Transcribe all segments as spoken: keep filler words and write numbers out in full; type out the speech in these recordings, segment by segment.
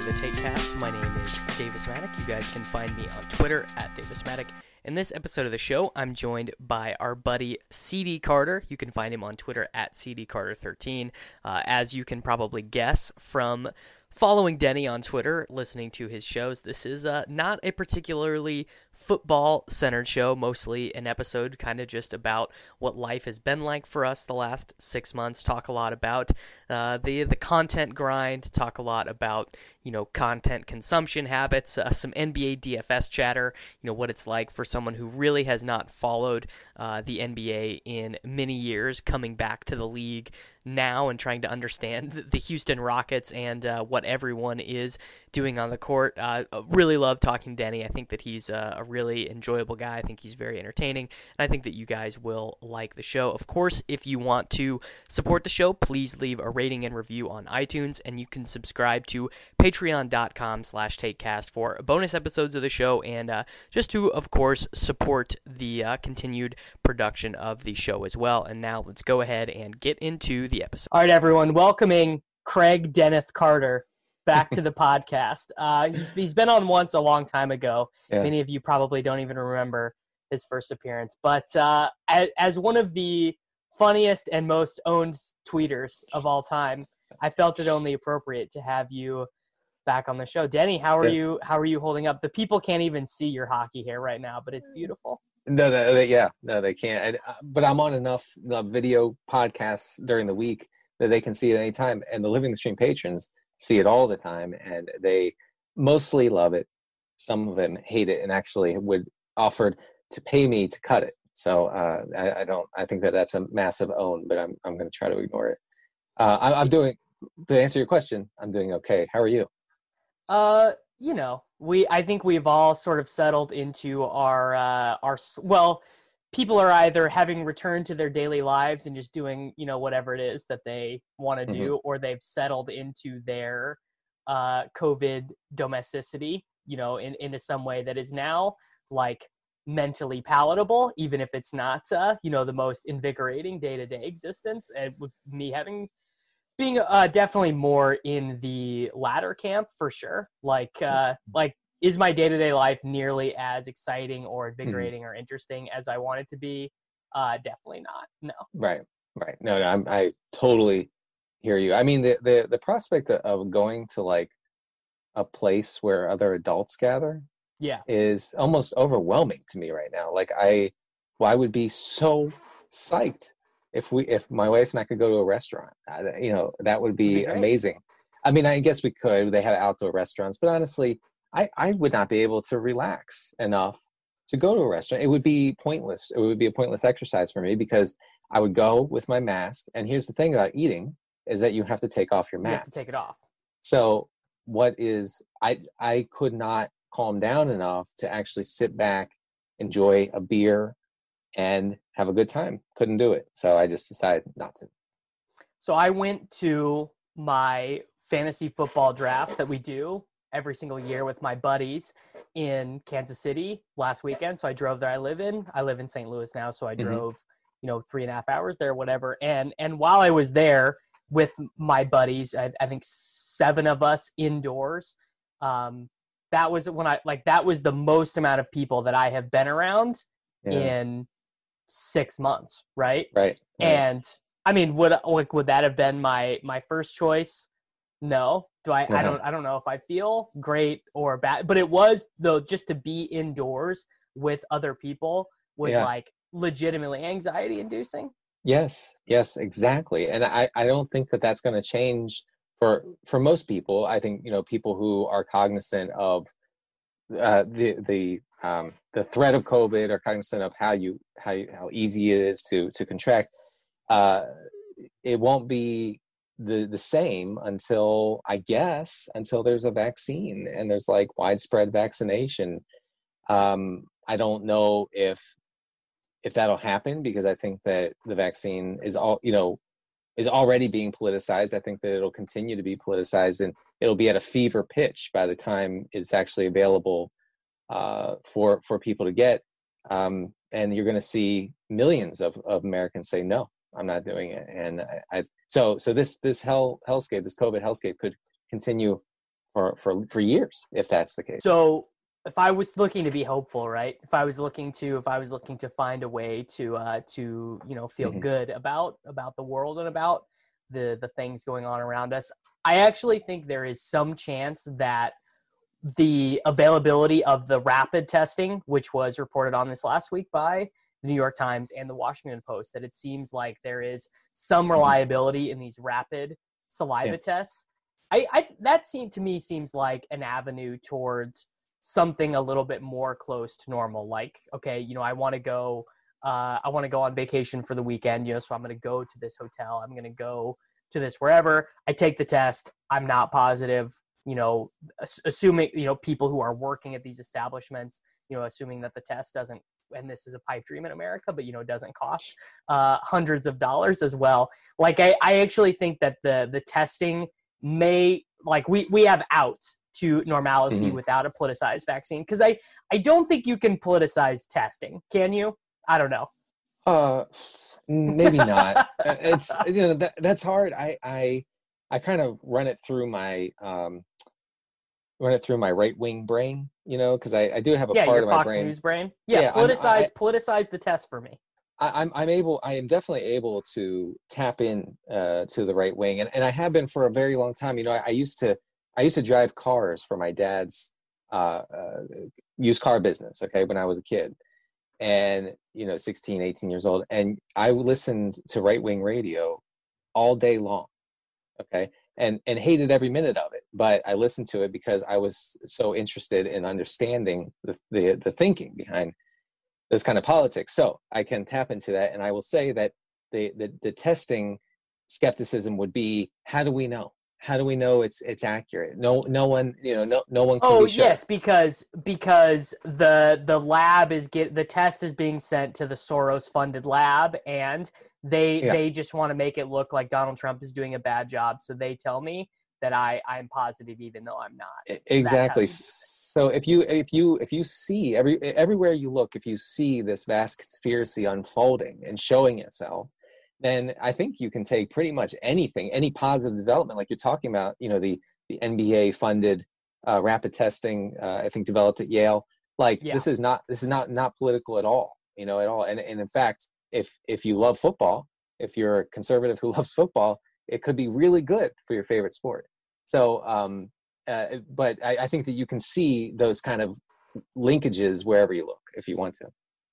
the TakeCast. My name is Davis Maddock. You guys can find me on Twitter at Davis Maddock. In this episode of the show, I'm joined by our buddy C D Carter. You can find him on Twitter at C D Carter thirteen. Uh, as you can probably guess from following Denny on Twitter, listening to his shows, this is uh, not a particularly football-centered show, mostly an episode kind of just about what life has been like for us the last six months, talk a lot about uh, the the content grind, talk a lot about, you know, content consumption habits, uh, some N B A D F S chatter, you know, what it's like for someone who really has not followed uh, the N B A in many years, coming back to the league now and trying to understand the Houston Rockets and uh, what everyone is doing on the court. Uh, really love talking to Denny. I think that he's a, a really enjoyable guy. I think he's very entertaining, and I think that you guys will like the show. Of course, if you want to support the show, please leave a rating and review on iTunes, and you can subscribe to patreon.com slash takecast for bonus episodes of the show and uh, just to, of course, support the uh, continued production of the show as well. And now let's go ahead and get into the episode. All right, everyone, welcoming Craig Dennis Carter back to the podcast. Uh, he's, he's been on once a long time ago. Yeah. Many of you probably don't even remember his first appearance. But uh, as, as one of the funniest and most owned tweeters of all time, I felt it only appropriate to have you back on the show. Denny, how are yes. you? How are you holding up? The people can't even see your hockey hair right now, but it's beautiful. No, they, yeah, no, they can't. I, but I'm on enough uh, video podcasts during the week that they can see it anytime, and the Living the Stream patrons see it all the time, and they mostly love it. Some of them hate it and actually would offered to pay me to cut it. So uh, I, I don't. I think that that's a massive own, but I'm I'm going to try to ignore it. Uh, I, I'm doing. To answer your question, I'm doing okay. How are you? Uh, you know, we. I think we've all sort of settled into our uh, our well. People are either having returned to their daily lives and just doing, you know, whatever it is that they want to do, mm-hmm. or they've settled into their uh, COVID domesticity, you know, in into some way that is now like mentally palatable, even if it's not, uh, you know, the most invigorating day-to-day existence. And with me having being uh, definitely more in the latter camp for sure, like uh, like. Is my day-to-day life nearly as exciting or invigorating mm-hmm. or interesting as I want it to be? Uh, definitely not. No. Right. Right. No, no, I'm, I totally hear you. I mean, the, the, the prospect of going to like a place where other adults gather yeah. is almost overwhelming to me right now. Like I, well, I would be so psyched if we, if my wife and I could go to a restaurant, uh, you know, that would be, be amazing. I mean, I guess we could, they have outdoor restaurants, but honestly, I, I would not be able to relax enough to go to a restaurant. It would be pointless. It would be a pointless exercise for me because I would go with my mask. And here's the thing about eating is that you have to take off your mask. You have to take it off. So what is, I, I could not calm down enough to actually sit back, enjoy a beer, and have a good time. Couldn't do it. So I just decided not to. So I went to my fantasy football draft that we do every single year with my buddies in Kansas City last weekend. So I drove there. I live in, I live in Saint Louis now. So I drove, mm-hmm. you know, three and a half hours there, whatever. And, and while I was there with my buddies, I, I think seven of us indoors, um, that was when I, like, that was the most amount of people that I have been around yeah. in six months. Right. Right. right. And I mean, would, like, would that have been my, my first choice? No. Do I, uh-huh. I don't, I don't know if I feel great or bad, but it was though, just to be indoors with other people was yeah. like legitimately anxiety inducing. Yes. Yes, exactly. And I, I don't think that that's going to change for, for most people. I think, you know, people who are cognizant of uh, the, the, um, the threat of COVID are cognizant of how you, how you, how easy it is to, to contract. Uh, it won't be the the same until, I guess, until there's a vaccine and there's like widespread vaccination. Um, I don't know if if that'll happen because I think that the vaccine is all, you know, is already being politicized. I think that it'll continue to be politicized and it'll be at a fever pitch by the time it's actually available uh, for for people to get. Um, and you're going to see millions of, of Americans say, no, I'm not doing it. And I, I so so this this hell hellscape, this COVID hellscape could continue for for for years if that's the case. So if I was looking to be hopeful, right? If I was looking to, if I was looking to find a way to, uh, to you know, feel Mm-hmm. good about about the world and about the the things going on around us, I actually think there is some chance that the availability of the rapid testing, which was reported on this last week by the New York Times and the Washington Post, that it seems like there is some reliability in these rapid saliva Yeah. tests. I, I that seemed to me seems like an avenue towards something a little bit more close to normal. Like, okay, you know, I want to go, uh, I want to go on vacation for the weekend, you know, so I'm going to go to this hotel. I'm going to go to this wherever. I take the test. I'm not positive. You know, assuming, you know, people who are working at these establishments, you know, assuming that the test doesn't, and this is a pipe dream in America, but, you know, it doesn't cost uh, hundreds of dollars as well. Like, I, I actually think that the the testing may, like, we, we have outs to normalcy Mm-hmm. without a politicized vaccine. Because I, I don't think you can politicize testing. Can you? I don't know. Uh, maybe not. Uh, it's, you know, that, that's hard. I, I, I kind of run it through my, um, run it through my right wing brain, you know, because I, I do have a Yeah, part your of my Fox brain. News brain. Yeah, Yeah, I'm- politicize, I- politicize the test for me. I, I'm I'm able I am definitely able to tap in uh, to the right wing, and, and I have been for a very long time. You know, I, I used to I used to drive cars for my dad's uh, uh, used car business. Okay, when I was a kid, and you know, sixteen, eighteen years old, and I listened to right wing radio all day long. Okay, and and hated every minute of it, but I listened to it because I was so interested in understanding the the, the thinking behind this kind of politics. So I can tap into that, and I will say that the, the the testing skepticism would be, how do we know? How do we know it's it's accurate? No no one you know no no one can Oh be sure. yes, because because the the lab is get the test is being sent to the Soros funded lab, and they Yeah. they just want to make it look like Donald Trump is doing a bad job. So they tell me that I I'm positive even though I'm not. E- So that's how exactly. you do it. So if you if you if you see every everywhere you look, if you see this vast conspiracy unfolding and showing itself, then I think you can take pretty much anything, any positive development, like you're talking about. You know, the the N B A funded uh, rapid testing, uh, I think developed at Yale. Like Yeah. this is not this is not not political at all. You know, at all. And and in fact, if if you love football, if you're a conservative who loves football, it could be really good for your favorite sport. So, um, uh, but I, I think that you can see those kind of linkages wherever you look, if you want to.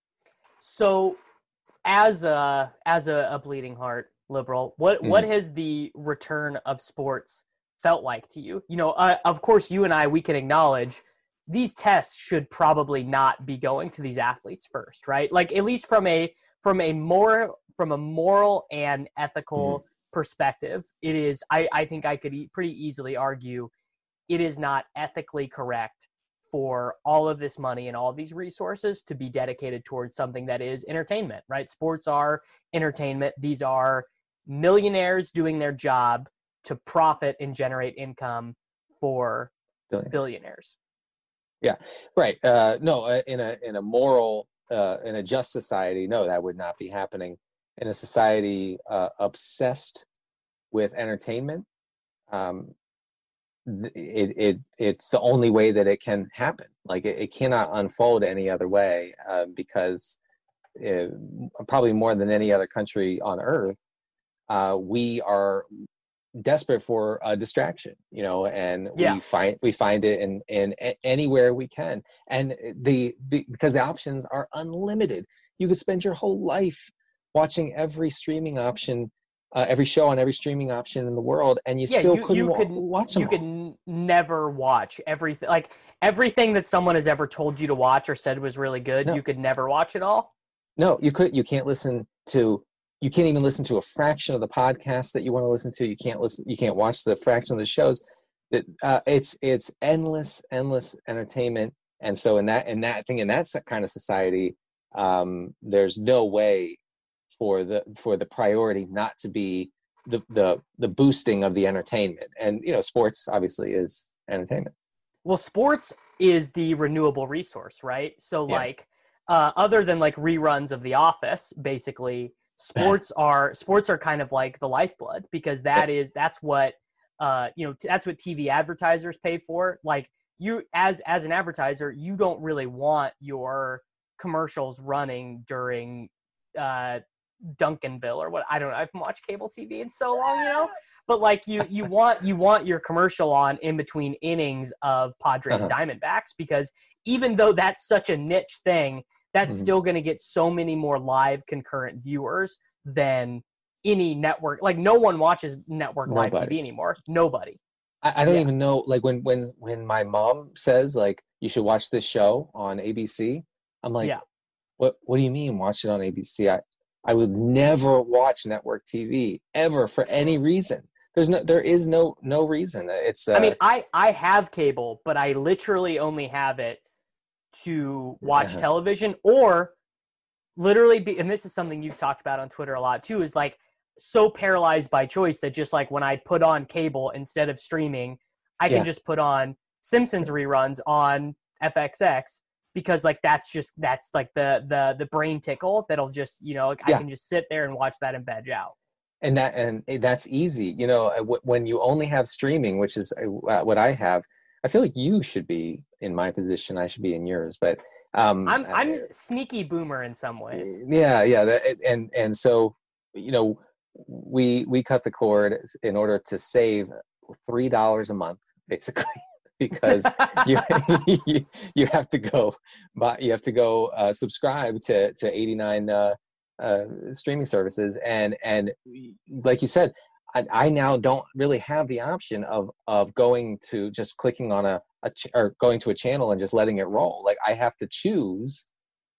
So as a as a, a bleeding heart liberal, what what has the return of sports felt like to you? You know, uh, of course, you and I we can acknowledge these tests should probably not be going to these athletes first, right? Like at least from a from a more from a moral and ethical Mm-hmm. perspective, it is. I I think I could e- pretty easily argue it is not ethically correct for all of this money and all of these resources to be dedicated towards something that is entertainment, right? Sports are entertainment. These are millionaires doing their job to profit and generate income for Billionaires. billionaires. Yeah, right. Uh, no, uh, in a in a moral, uh, in a just society, no, that would not be happening. In a society uh, obsessed with entertainment, um, it it it's the only way that it can happen. Like it, it cannot unfold any other way, uh, because it, probably more than any other country on earth, uh, we are desperate for a distraction, you know, and Yeah. we find we find it in in a- anywhere we can, and the, the because the options are unlimited. You could spend your whole life watching every streaming option. Uh, every show on every streaming option in the world, and you Yeah, still you, couldn't you wa- could watch them you all. could n- never watch everything. Like everything that someone has ever told you to watch or said was really good, No. you could never watch it all. No, you could. You can't listen to. You can't even listen to a fraction of the podcast that you want to listen to. You can't listen. You can't watch the fraction of the shows. That uh, it's it's endless, endless entertainment. And so in that in that thing in that kind of society, um, there's no way for the for the priority not to be the the the boosting of the entertainment. And you know, sports obviously is entertainment. Well, sports is the renewable resource, right? So Yeah. like uh, other than like reruns of The Office, basically sports are sports are kind of like the lifeblood because that is that's what uh, you know, t- that's what T V advertisers pay for. Like you, as as an advertiser, you don't really want your commercials running during uh, Duncanville or what. I don't know. I haven't watched cable T V in so long, you know. But like you, you want you want your commercial on in between innings of Padres Uh-huh. Diamondbacks, because even though that's such a niche thing, that's Mhm. still going to get so many more live concurrent viewers than any network. Like no one watches network live T V Nobody. anymore. Nobody. I, I don't Yeah. even know, like when when when my mom says like you should watch this show on A B C, I'm like, Yeah. what what do you mean watch it on A B C? I I would never watch network T V ever for any reason. There's no there is no no reason. It's uh, I mean, I I have cable, but I literally only have it to watch uh-huh. television, or literally be, and this is something you've talked about on Twitter a lot too, is like so paralyzed by choice that just like when I put on cable instead of streaming, I can Yeah. just put on Simpsons reruns on F X X, because like that's just that's like the the the brain tickle that'll just, you know, like I Yeah. can just sit there and watch that and veg out. And that and that's easy, you know. uh, wh- When you only have streaming, which is uh, what I have, I feel like you should be in my position. I should be in yours, but um, I'm uh, I'm sneaky boomer in some ways. yeah, yeah, that, and and so you know, we we cut the cord in order to save three dollars a month, basically, because you you you have to go, buy, you have to go uh, subscribe to to eighty-nine uh, uh, streaming services, and and like you said, I, I now don't really have the option of of going to just clicking on a, a ch- or going to a channel and just letting it roll. Like I have to choose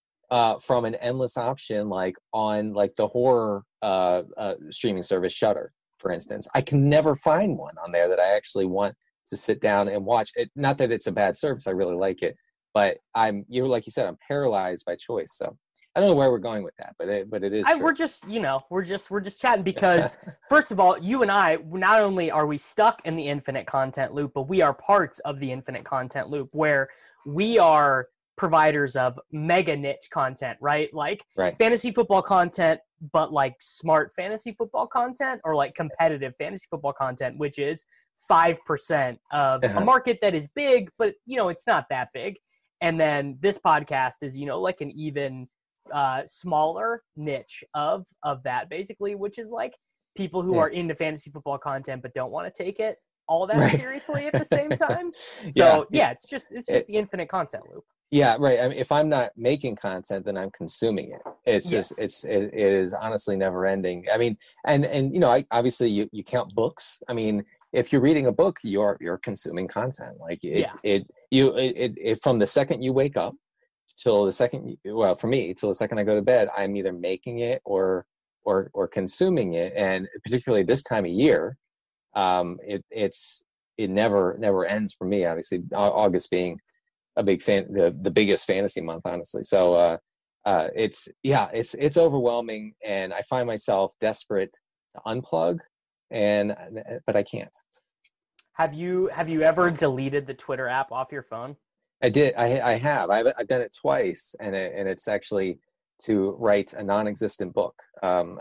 uh, from an endless option, like on like the horror uh, uh, streaming service Shudder, for instance. I can never find one on there that I actually want to sit down and watch it. Not that it's a bad service, I really like it, but I'm you like you said, I'm paralyzed by choice. So I don't know where we're going with that, but it, but it is I, true. we're just, you know, we're just, we're just chatting because, first of all, you and I, not only are we stuck in the infinite content loop, but we are parts of the infinite content loop where we are providers of mega niche content, right? Like Right. fantasy football content, but like smart fantasy football content, or like competitive fantasy football content, which is five percent of a Uh-huh. market that is big, but, you know, it's not that big. And then this podcast is, you know, like an even uh smaller niche of of that, basically, which is like people who Yeah. are into fantasy football content but don't want to take it all that Right. seriously at the same time. Yeah. So yeah, it's just it's just It- the infinite content loop. Yeah, right. I mean, if I'm not making content, then I'm consuming it. It's just, Yes. it's, it, it is honestly never ending. I mean, and, and, you know, I, obviously you, you count books. I mean, if you're reading a book, you're, you're consuming content. Like it, Yeah. it, you, it, it, it, from the second you wake up till the second, you- well, for me, till the second I go to bed, I'm either making it or, or, or consuming it. And particularly this time of year, um, it, it's, it never, never ends for me, obviously, Au- August being a big fan, the, the biggest fantasy month, honestly. So uh, uh, it's yeah, it's it's overwhelming, and I find myself desperate to unplug, and but I can't. Have you have you ever deleted the Twitter app off your phone? I did. I I have. I've I've done it twice, and it, and it's actually to write a non-existent book. Um,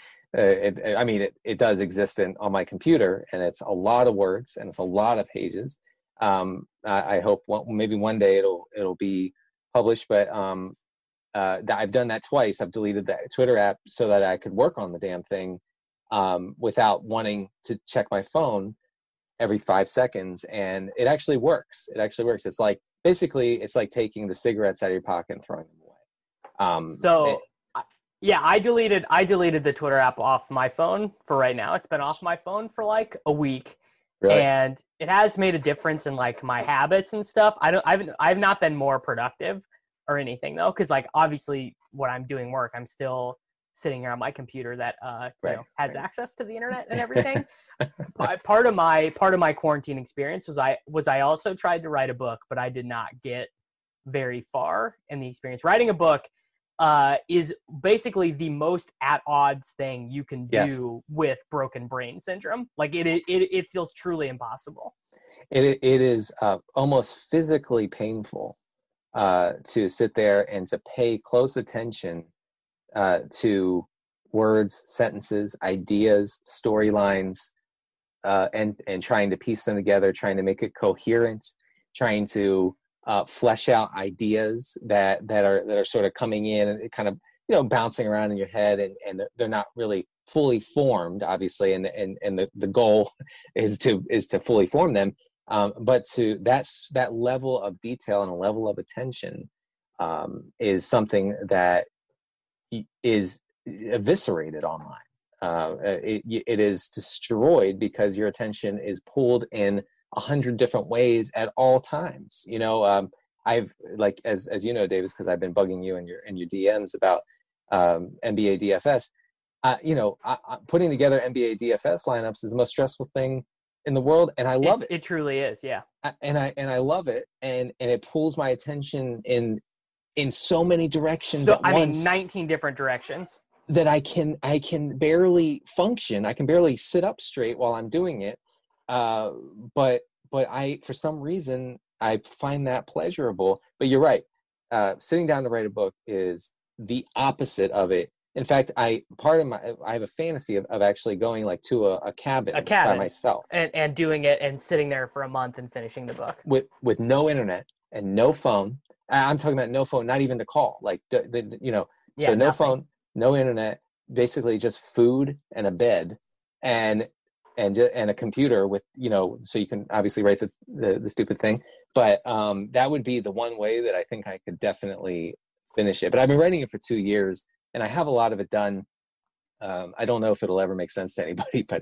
it, it, I mean, it, it does exist in, on my computer, and it's a lot of words and it's a lot of pages. Um, I, I hope one, maybe one day it'll it'll be published, but um, uh, I've done that twice. I've deleted that Twitter app so that I could work on the damn thing um, without wanting to check my phone every five seconds, and it actually works. It actually works. It's like basically it's like taking the cigarettes out of your pocket and throwing them away. Um, So it, I- yeah, I deleted I deleted the Twitter app off my phone for right now. It's been off my phone for like a week. really, And it has made a difference in like my habits and stuff. I don't I've I've not been more productive or anything though, because like obviously when I'm doing work, I'm still sitting here on my computer that uh you Right, know has right. access to the internet and everything. Pa- part of my part of my quarantine experience was I was I also tried to write a book, but I did not get very far in the experience. Writing a book uh, is basically the most at odds thing you can do Yes. with broken brain syndrome. Like it, it, it feels truly impossible. it it is uh, almost physically painful uh, to sit there and to pay close attention uh, to words, sentences, ideas, storylines, uh, and and trying to piece them together, trying to make it coherent, trying to uh, flesh out ideas that that are that are sort of coming in and kind of, you know, bouncing around in your head, and and they're not really fully formed, obviously, and and and the, the goal is to is to fully form them. Um, but to that's that level of detail and a level of attention um, is something that is eviscerated online. Uh, it, it is destroyed because your attention is pulled in a hundred different ways at all times. You know, um, I've like as as you know, Davis, because I've been bugging you in your in your D Ms about um, N B A D F S. Uh, you know, I, I, putting together N B A D F S lineups is the most stressful thing in the world, and I love it. It, it truly is, yeah. I, and I and I love it, and and it pulls my attention in in so many directions So at I once mean, nineteen different directions that I can I can barely function. I can barely sit up straight while I'm doing it. Uh, but but I for some reason I find that pleasurable. But you're right. Uh, sitting down to write a book is the opposite of it. In fact, I part of my I have a fantasy of, of actually going like to a, a cabin a cabin by myself and and doing it and sitting there for a month and finishing the book with with no internet and no phone. I'm talking about no phone, not even to call. Like the, the, you know, yeah, so no nothing. phone, no internet, basically just food and a bed and and and a computer with, you know, so you can obviously write the the, the stupid thing. But um, that would be the one way that I think I could definitely finish it. But I've been writing it for two years. And I have a lot of it done. Um, I don't know if it'll ever make sense to anybody, but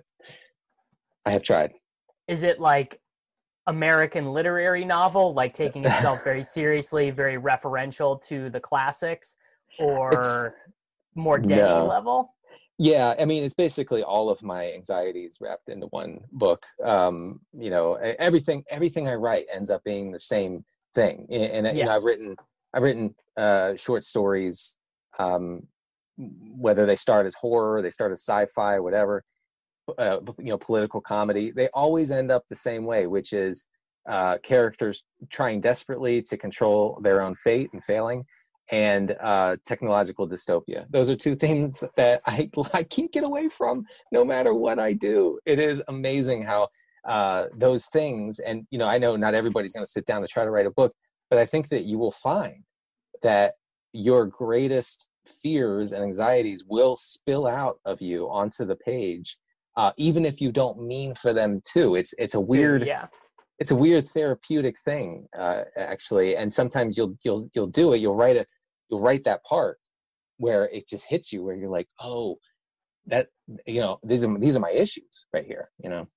I have tried. Is it like American literary novel, like taking itself very seriously, very referential to the classics, or it's, more Denny no. level? Yeah, I mean, it's basically all of my anxieties wrapped into one book. Um, you know, everything everything I write ends up being the same thing. And, and yeah. you know, I've written I've written uh, short stories. Um, whether they start as horror, they start as sci-fi, whatever, uh, you know, political comedy, they always end up the same way, which is uh, characters trying desperately to control their own fate and failing, and uh, technological dystopia. Those are two things that I, I can't get away from no matter what I do. It is amazing how uh, those things, and, you know, I know not everybody's going to sit down to try to write a book, but I think that you will find that your greatest fears and anxieties will spill out of you onto the page, uh, even if you don't mean for them to. It's it's a weird, yeah. it's a weird therapeutic thing, uh, actually. And sometimes you'll you'll you'll do it. You'll write a you'll write that part where it just hits you, where you're like, oh, that, you know, these are these are my issues right here. You know.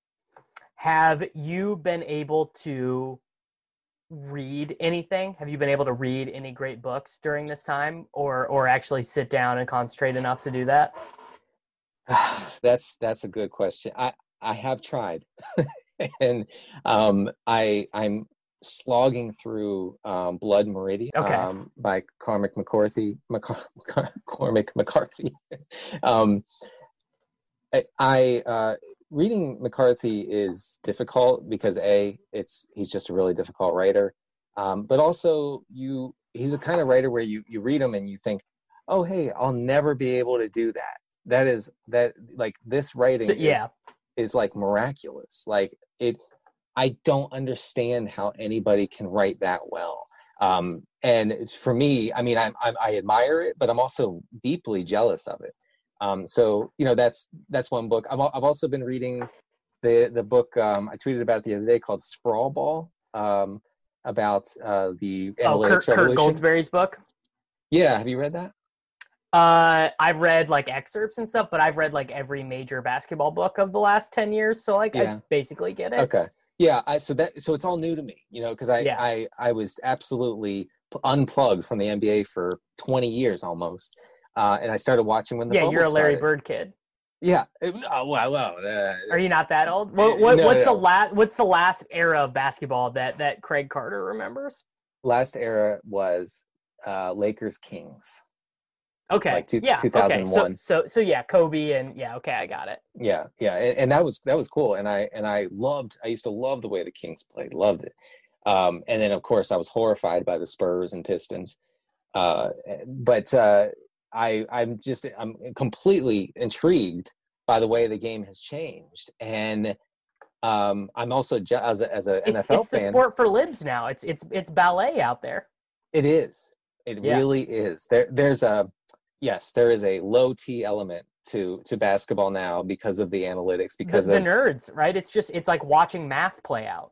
Have you been able to read anything? Have you been able to read any great books during this time, or or actually sit down and concentrate enough to do that? That's that's a good question. I I have tried, and um, I I'm slogging through um, Blood Meridian okay. um, by Cormac McCarthy. McCar- Cormac McCarthy. um, I, I uh, reading McCarthy is difficult because a it's he's just a really difficult writer, um, but also you he's a kind of writer where you you read him and you think, oh hey, I'll never be able to do that. That is that like this writing so, yeah. is, is like miraculous. Like it, I don't understand how anybody can write that well. Um, and it's, for me, I mean, I'm, I'm I admire it, but I'm also deeply jealous of it. Um, so, you know, that's, that's one book. I've, I've also been reading the, the book, um, I tweeted about it the other day, called Sprawl Ball, um, about, uh, the analytics oh, Kurt, revolution. Kurt Goldsberry's book. Yeah. Have you read that? Uh, I've read like excerpts and stuff, but I've read like every major basketball book of the last ten years. So like, yeah. I basically get it. Okay. Yeah. I, so that, so it's all new to me, you know, cause I, yeah. I, I was absolutely unplugged from the N B A for twenty years almost. Uh, and I started watching when the yeah, you're a Larry started. Bird kid. Yeah. Oh, wow. Wow. Uh, Are you not that old? What, what, no, what's no. the last? What's the last era of basketball that that Craig Carter remembers? Last era was uh, Lakers Kings. Okay. Like two, yeah. two thousand one. Okay. So, so so yeah, Kobe and yeah. Okay, I got it. Yeah, yeah, and, and that was that was cool, and I and I loved. I used to love the way the Kings played. Loved it. Um, and then of course I was horrified by the Spurs and Pistons. Uh, but uh, I I'm just I'm completely intrigued by the way the game has changed. And um, I'm also ju- as a, as an It's, N F L it's the fan. sport for libs now. It's it's it's ballet out there. It is. It Yeah. really is. There there's a yes, there is a low T element to to basketball now because of the analytics, because the, the of nerds, right? It's just it's like watching math play out.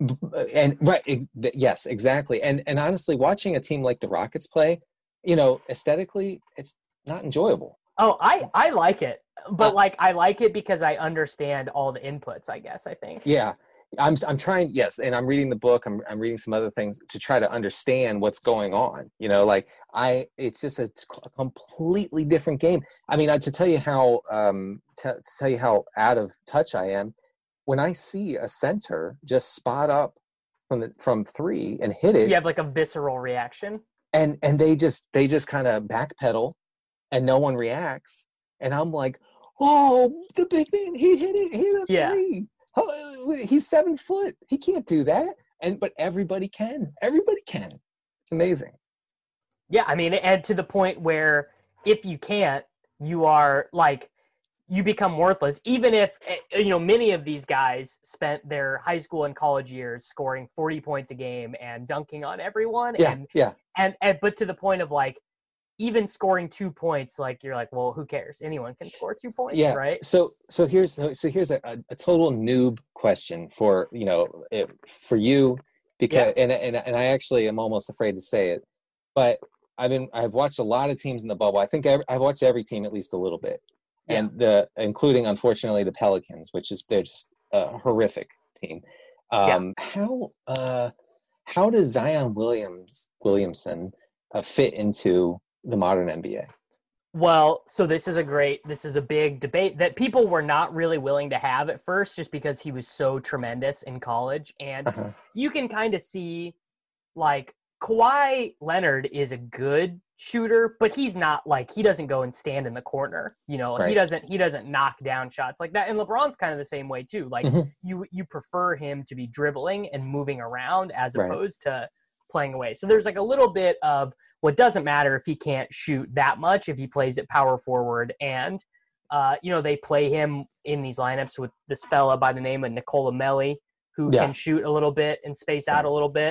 and right ex- yes, exactly. And and honestly, watching a team like the Rockets play, you know, aesthetically, it's not enjoyable. Oh, I I like it, but Uh, like I like it because I understand all the inputs. I guess I think. Yeah. I'm I'm trying, yes, and I'm reading the book. I'm I'm reading some other things to try to understand what's going on. You know, like I, it's just a, a completely different game. I mean, I, to tell you how um to, to tell you how out of touch I am, when I see a center just spot up from the from three and hit it, You have like a visceral reaction. and and they just they just kind of backpedal, and no one reacts, and I'm like, oh, the big man, he hit it, he hit a Yeah. three. Oh, he's seven foot. He can't do that. And but everybody can. Everybody can. It's amazing. Yeah, I mean, and to the point where if you can't, you are like, you become worthless. Even if, you know, many of these guys spent their high school and college years scoring forty points a game and dunking on everyone. Yeah, and, yeah. And, and, but to the point of like, even scoring two points, like you're like, well, who cares? Anyone can score two points, Yeah. right? So so here's so, so here's a, a total noob question for you know it, for you because Yeah. and and and I actually am almost afraid to say it, but I've been I've watched a lot of teams in the bubble. I think I've, I've watched every team at least a little bit, Yeah. and the including unfortunately the Pelicans, which is they're just a horrific team. Um, yeah. How uh, how does Zion Williams Williamson uh, fit into the modern N B A? Well, so this is a great, this is a big debate that people were not really willing to have at first just because he was so tremendous in college. And uh-huh. you can kind of see, like, Kawhi Leonard is a good shooter, but he's not like, he doesn't go and stand in the corner. You know, right. he doesn't, he doesn't knock down shots like that. And LeBron's kind of the same way too. Like mm-hmm. you, you prefer him to be dribbling and moving around as right. opposed to playing away. So there's like a little bit of what doesn't matter if he can't shoot that much, if he plays at power forward. And, uh, you know, they play him in these lineups with this fella by the name of Nicola Melli, who yeah. can shoot a little bit and space out yeah. a little bit.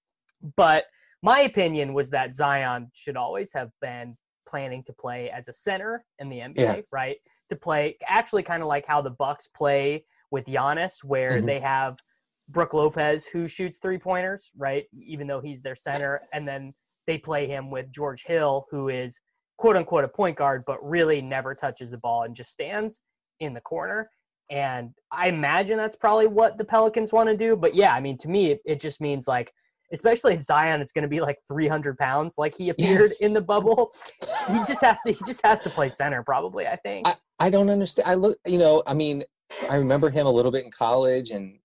But my opinion was that Zion should always have been planning to play as a center in the N B A, yeah. right? To play actually kind of like how the Bucks play with Giannis, where mm-hmm. they have Brook Lopez, who shoots three-pointers, right, even though he's their center, and then they play him with George Hill, who is quote-unquote a point guard, but really never touches the ball and just stands in the corner. And I imagine that's probably what the Pelicans want to do. But, yeah, I mean, to me, it, it just means, like, especially if Zion is going to be, like, three hundred pounds like he appeared yes. in the bubble, he just has to he just has to play center probably, I think. I, I don't understand. I look, you know, I mean, I remember him a little bit in college, and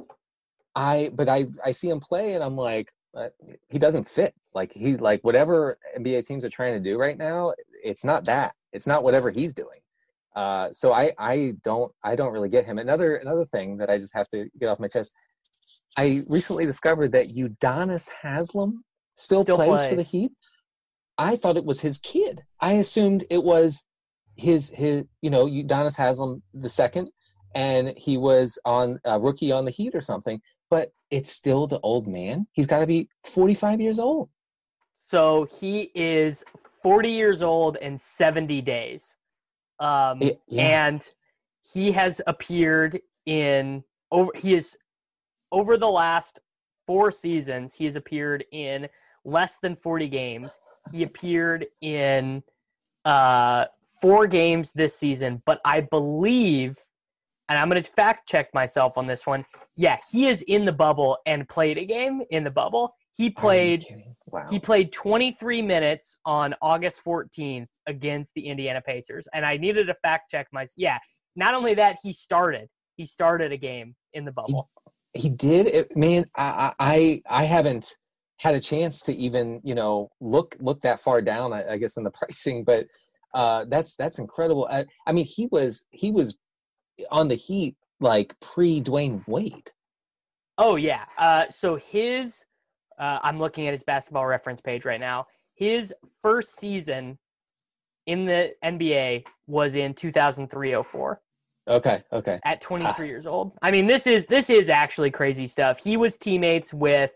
I, but I, I see him play and I'm like, uh, he doesn't fit. Like he, like whatever N B A teams are trying to do right now, it's not that. It's not whatever he's doing. Uh, so I, I don't, I don't really get him. Another, another thing that I just have to get off my chest. I recently discovered that Udonis Haslem still, still plays, plays for the Heat. I thought it was his kid. I assumed it was his, his, you know, Udonis Haslem the second, and he was on a rookie on the Heat or something. But it's still the old man. He's got to be forty-five years old. So he is forty years old and seventy days. Um, it, yeah. And he has appeared in over. He is over the last four seasons. He has appeared in less than forty games. He appeared in uh, four games this season, but I believe. And I'm going to fact check myself on this one. Yeah, he is in the bubble and played a game in the bubble. He played wow. He played twenty-three minutes on August fourteenth against the Indiana Pacers. And I needed to fact check my Yeah, not only that, he started. He started a game in the bubble. He, he did? It, man, I, I I haven't had a chance to even, you know, look look that far down, I, I guess, in the pricing, but uh, that's that's incredible. I, I mean, he was he was on the Heat like pre Dwayne Wade. Oh yeah. Uh, so his, uh, I'm looking at his basketball reference page right now. His first season in the N B A was in two thousand three oh four. Okay, okay. At twenty-three ah. years old. I mean, this is this is actually crazy stuff. He was teammates with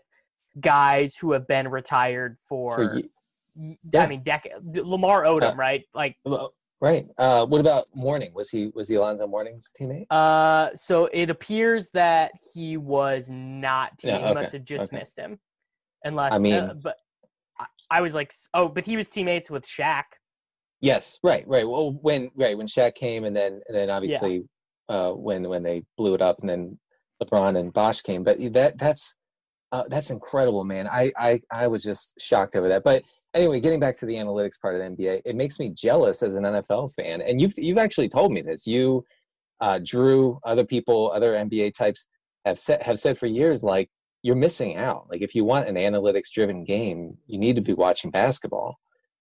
guys who have been retired for, for yeah. I mean, decade. Lamar Odom, uh, right? Like, right. Uh, what about Mourning? Was he was he Alonzo Mourning's teammate? Uh, so it appears that he was not teammate. Yeah, okay, he must have just okay. missed him, unless. I mean, uh, but I, I was like, oh, but he was teammates with Shaq. Yes, right, right. Well, when right when Shaq came, and then and then obviously yeah. uh, when when they blew it up, and then LeBron and Bosh came. But that that's uh, that's incredible, man. I, I I was just shocked over that. But anyway, getting back to the analytics part of the N B A, it makes me jealous as an N F L fan. And you've you've actually told me this. You, uh, Drew, other people, other N B A types have said have said for years, like, you're missing out. Like, if you want an analytics driven game, you need to be watching basketball,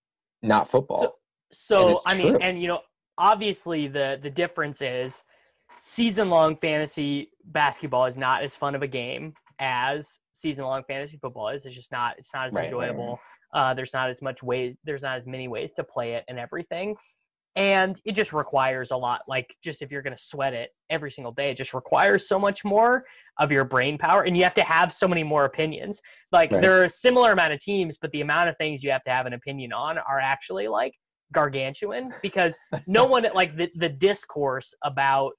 not football. So- So, I mean, true. and, you know, obviously the, the difference is season-long fantasy basketball is not as fun of a game as season-long fantasy football is. It's just not, it's not as right, enjoyable. Right, right. Uh, there's not as much ways, there's not as many ways to play it and everything. And it just requires a lot, like, just if you're going to sweat it every single day, it just requires so much more of your brain power. And you have to have so many more opinions. Like, right. there are a similar amount of teams, but the amount of things you have to have an opinion on are actually, like, gargantuan, because no one like the, the discourse about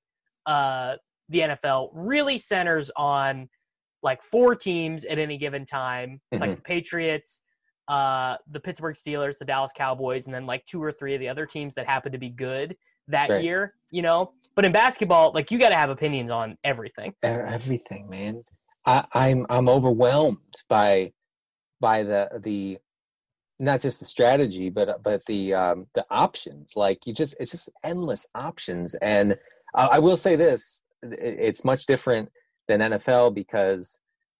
uh the N F L really centers on like four teams at any given time. It's mm-hmm. like the Patriots, uh the Pittsburgh Steelers, the Dallas Cowboys, and then like two or three of the other teams that happen to be good that right. year, you know. But in basketball, like, you got to have opinions on everything. Everything, man. I, I'm I'm overwhelmed by by the the not just the strategy, but but the um, the options. Like, you just it's just endless options. And uh, I will say this: it's much different than N F L because,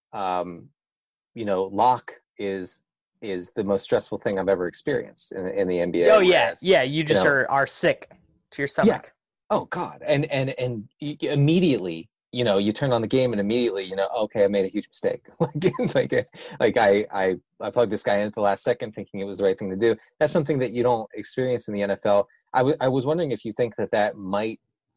um, you know, lock is is the most stressful thing I've ever experienced in, in the N B A. Oh yeah, whereas, yeah. You just you know, are are sick to your stomach. Yeah. Oh God, and and and you, immediately. You know, you turn on the game and immediately, you know, okay, I made a huge mistake. like, like, like I, I, I plugged this guy in at the last second thinking it was the right thing to do. That's something that you don't experience in the N F L. I, w- I was wondering if you think that that might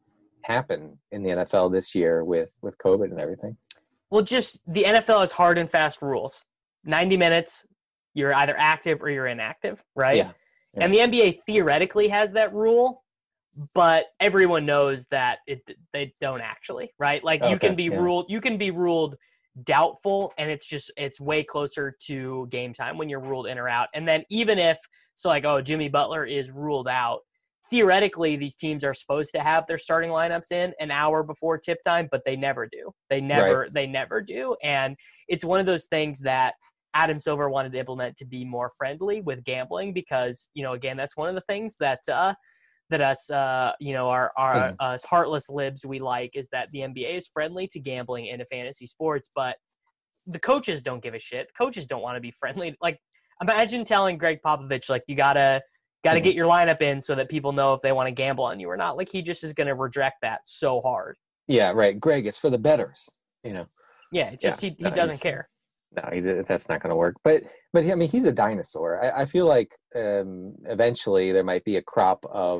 happen in the N F L this year with, with COVID and everything. Well, just the N F L has hard and fast rules. ninety minutes, you're either active or you're inactive, right? Yeah. yeah. And the N B A theoretically has that rule, but everyone knows that it they don't actually, right? Like, okay, you can be yeah. ruled you can be ruled doubtful, and it's just it's way closer to game time when you're ruled in or out. And then even if so like oh Jimmy Butler is ruled out, theoretically these teams are supposed to have their starting lineups in an hour before tip time, but they never do. They never right. they never do. And it's one of those things that Adam Silver wanted to implement to be more friendly with gambling, because, you know, again, that's one of the things that uh that us, uh, you know, our, our mm. us heartless libs we like, is that the N B A is friendly to gambling into fantasy sports, but the coaches don't give a shit. Coaches don't want to be friendly. Like, imagine telling Greg Popovich, like, you gotta gotta mm. get your lineup in so that people know if they want to gamble on you or not. Like, he just is going to reject that so hard. Yeah, right. Greg, it's for the bettors, you know. Yeah, it's just yeah, he, he no, doesn't care. No, he, that's not going to work. But, but I mean, he's a dinosaur. I, I feel like um, eventually there might be a crop of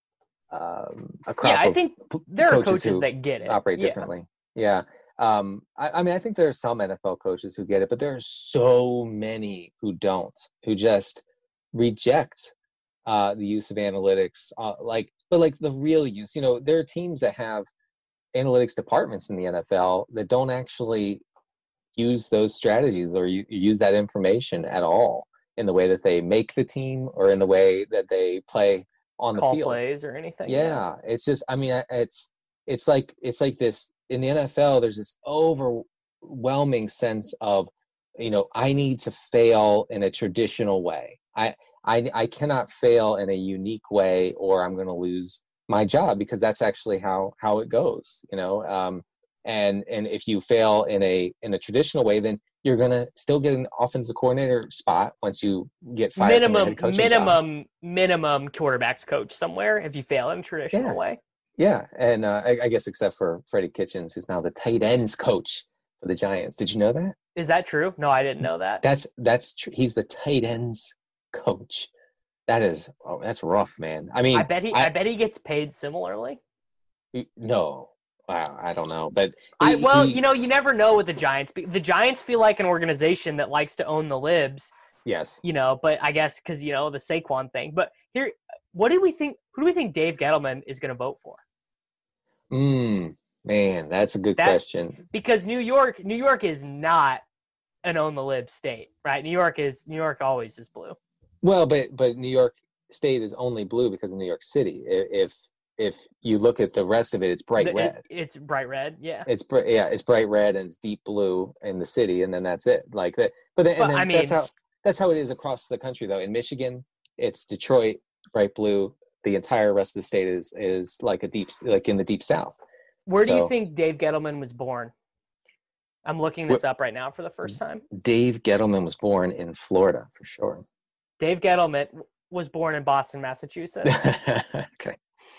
Um, a crop yeah, I think there are coaches, coaches that get it. Operate differently. Yeah. yeah. Um, I, I mean, I think there are some N F L coaches who get it, but there are so many who don't, who just reject uh, the use of analytics. Uh, like, but like the real use, you know, there are teams that have analytics departments in the N F L that don't actually use those strategies or you, use that information at all in the way that they make the team or in the way that they play on the call field. Plays or anything. Yeah, yeah, it's just, I mean, it's it's like it's like this in the N F L. There's this overwhelming sense of, you know, I need to fail in a traditional way. I I I cannot fail in a unique way, or I'm going to lose my job, because that's actually how how it goes. You know, um, and and if you fail in a in a traditional way, then you're going to still get an offensive coordinator spot once you get fired minimum, from your head coaching minimum, job. Minimum quarterbacks coach somewhere if you fail in a traditional yeah. way. Yeah, and uh, I, I guess except for Freddie Kitchens, who's now the tight ends coach for the Giants. Did you know that? Is that true? No, I didn't know that. That's that's true. He's the tight ends coach That is, oh, that's rough, man. I I mean, bet he I I bet he gets paid similarly. no, wow, I don't know, but I he, well, you he know, you never know with the Giants. The Giants feel like an organization that likes to own the libs, yes. you know, but I guess because, you know, the Saquon thing. But here, what do we think? Who do we think Dave Gettleman is going to vote for? Mm, man, that's a good That question. because New York, New York is not an own the lib state, right? New York is New York always is blue. Well, but but New York State is only blue because of New York City. I- If if you look at the rest of it, it's bright The- it- red. it's bright red, yeah. It's br- yeah, it's bright red and it's deep blue in the city, and then that's it. Like that. But then, and But I then that's mean, how that's how it is across the country, though. In Michigan, it's Detroit, bright blue. The entire rest of the state is is like a deep, like in the deep south. where do you So think Dave Gettleman was born? I'm looking this up right now for the first time. Dave Gettleman was born in Florida for sure. Dave Gettleman was born in Boston, Massachusetts. Okay.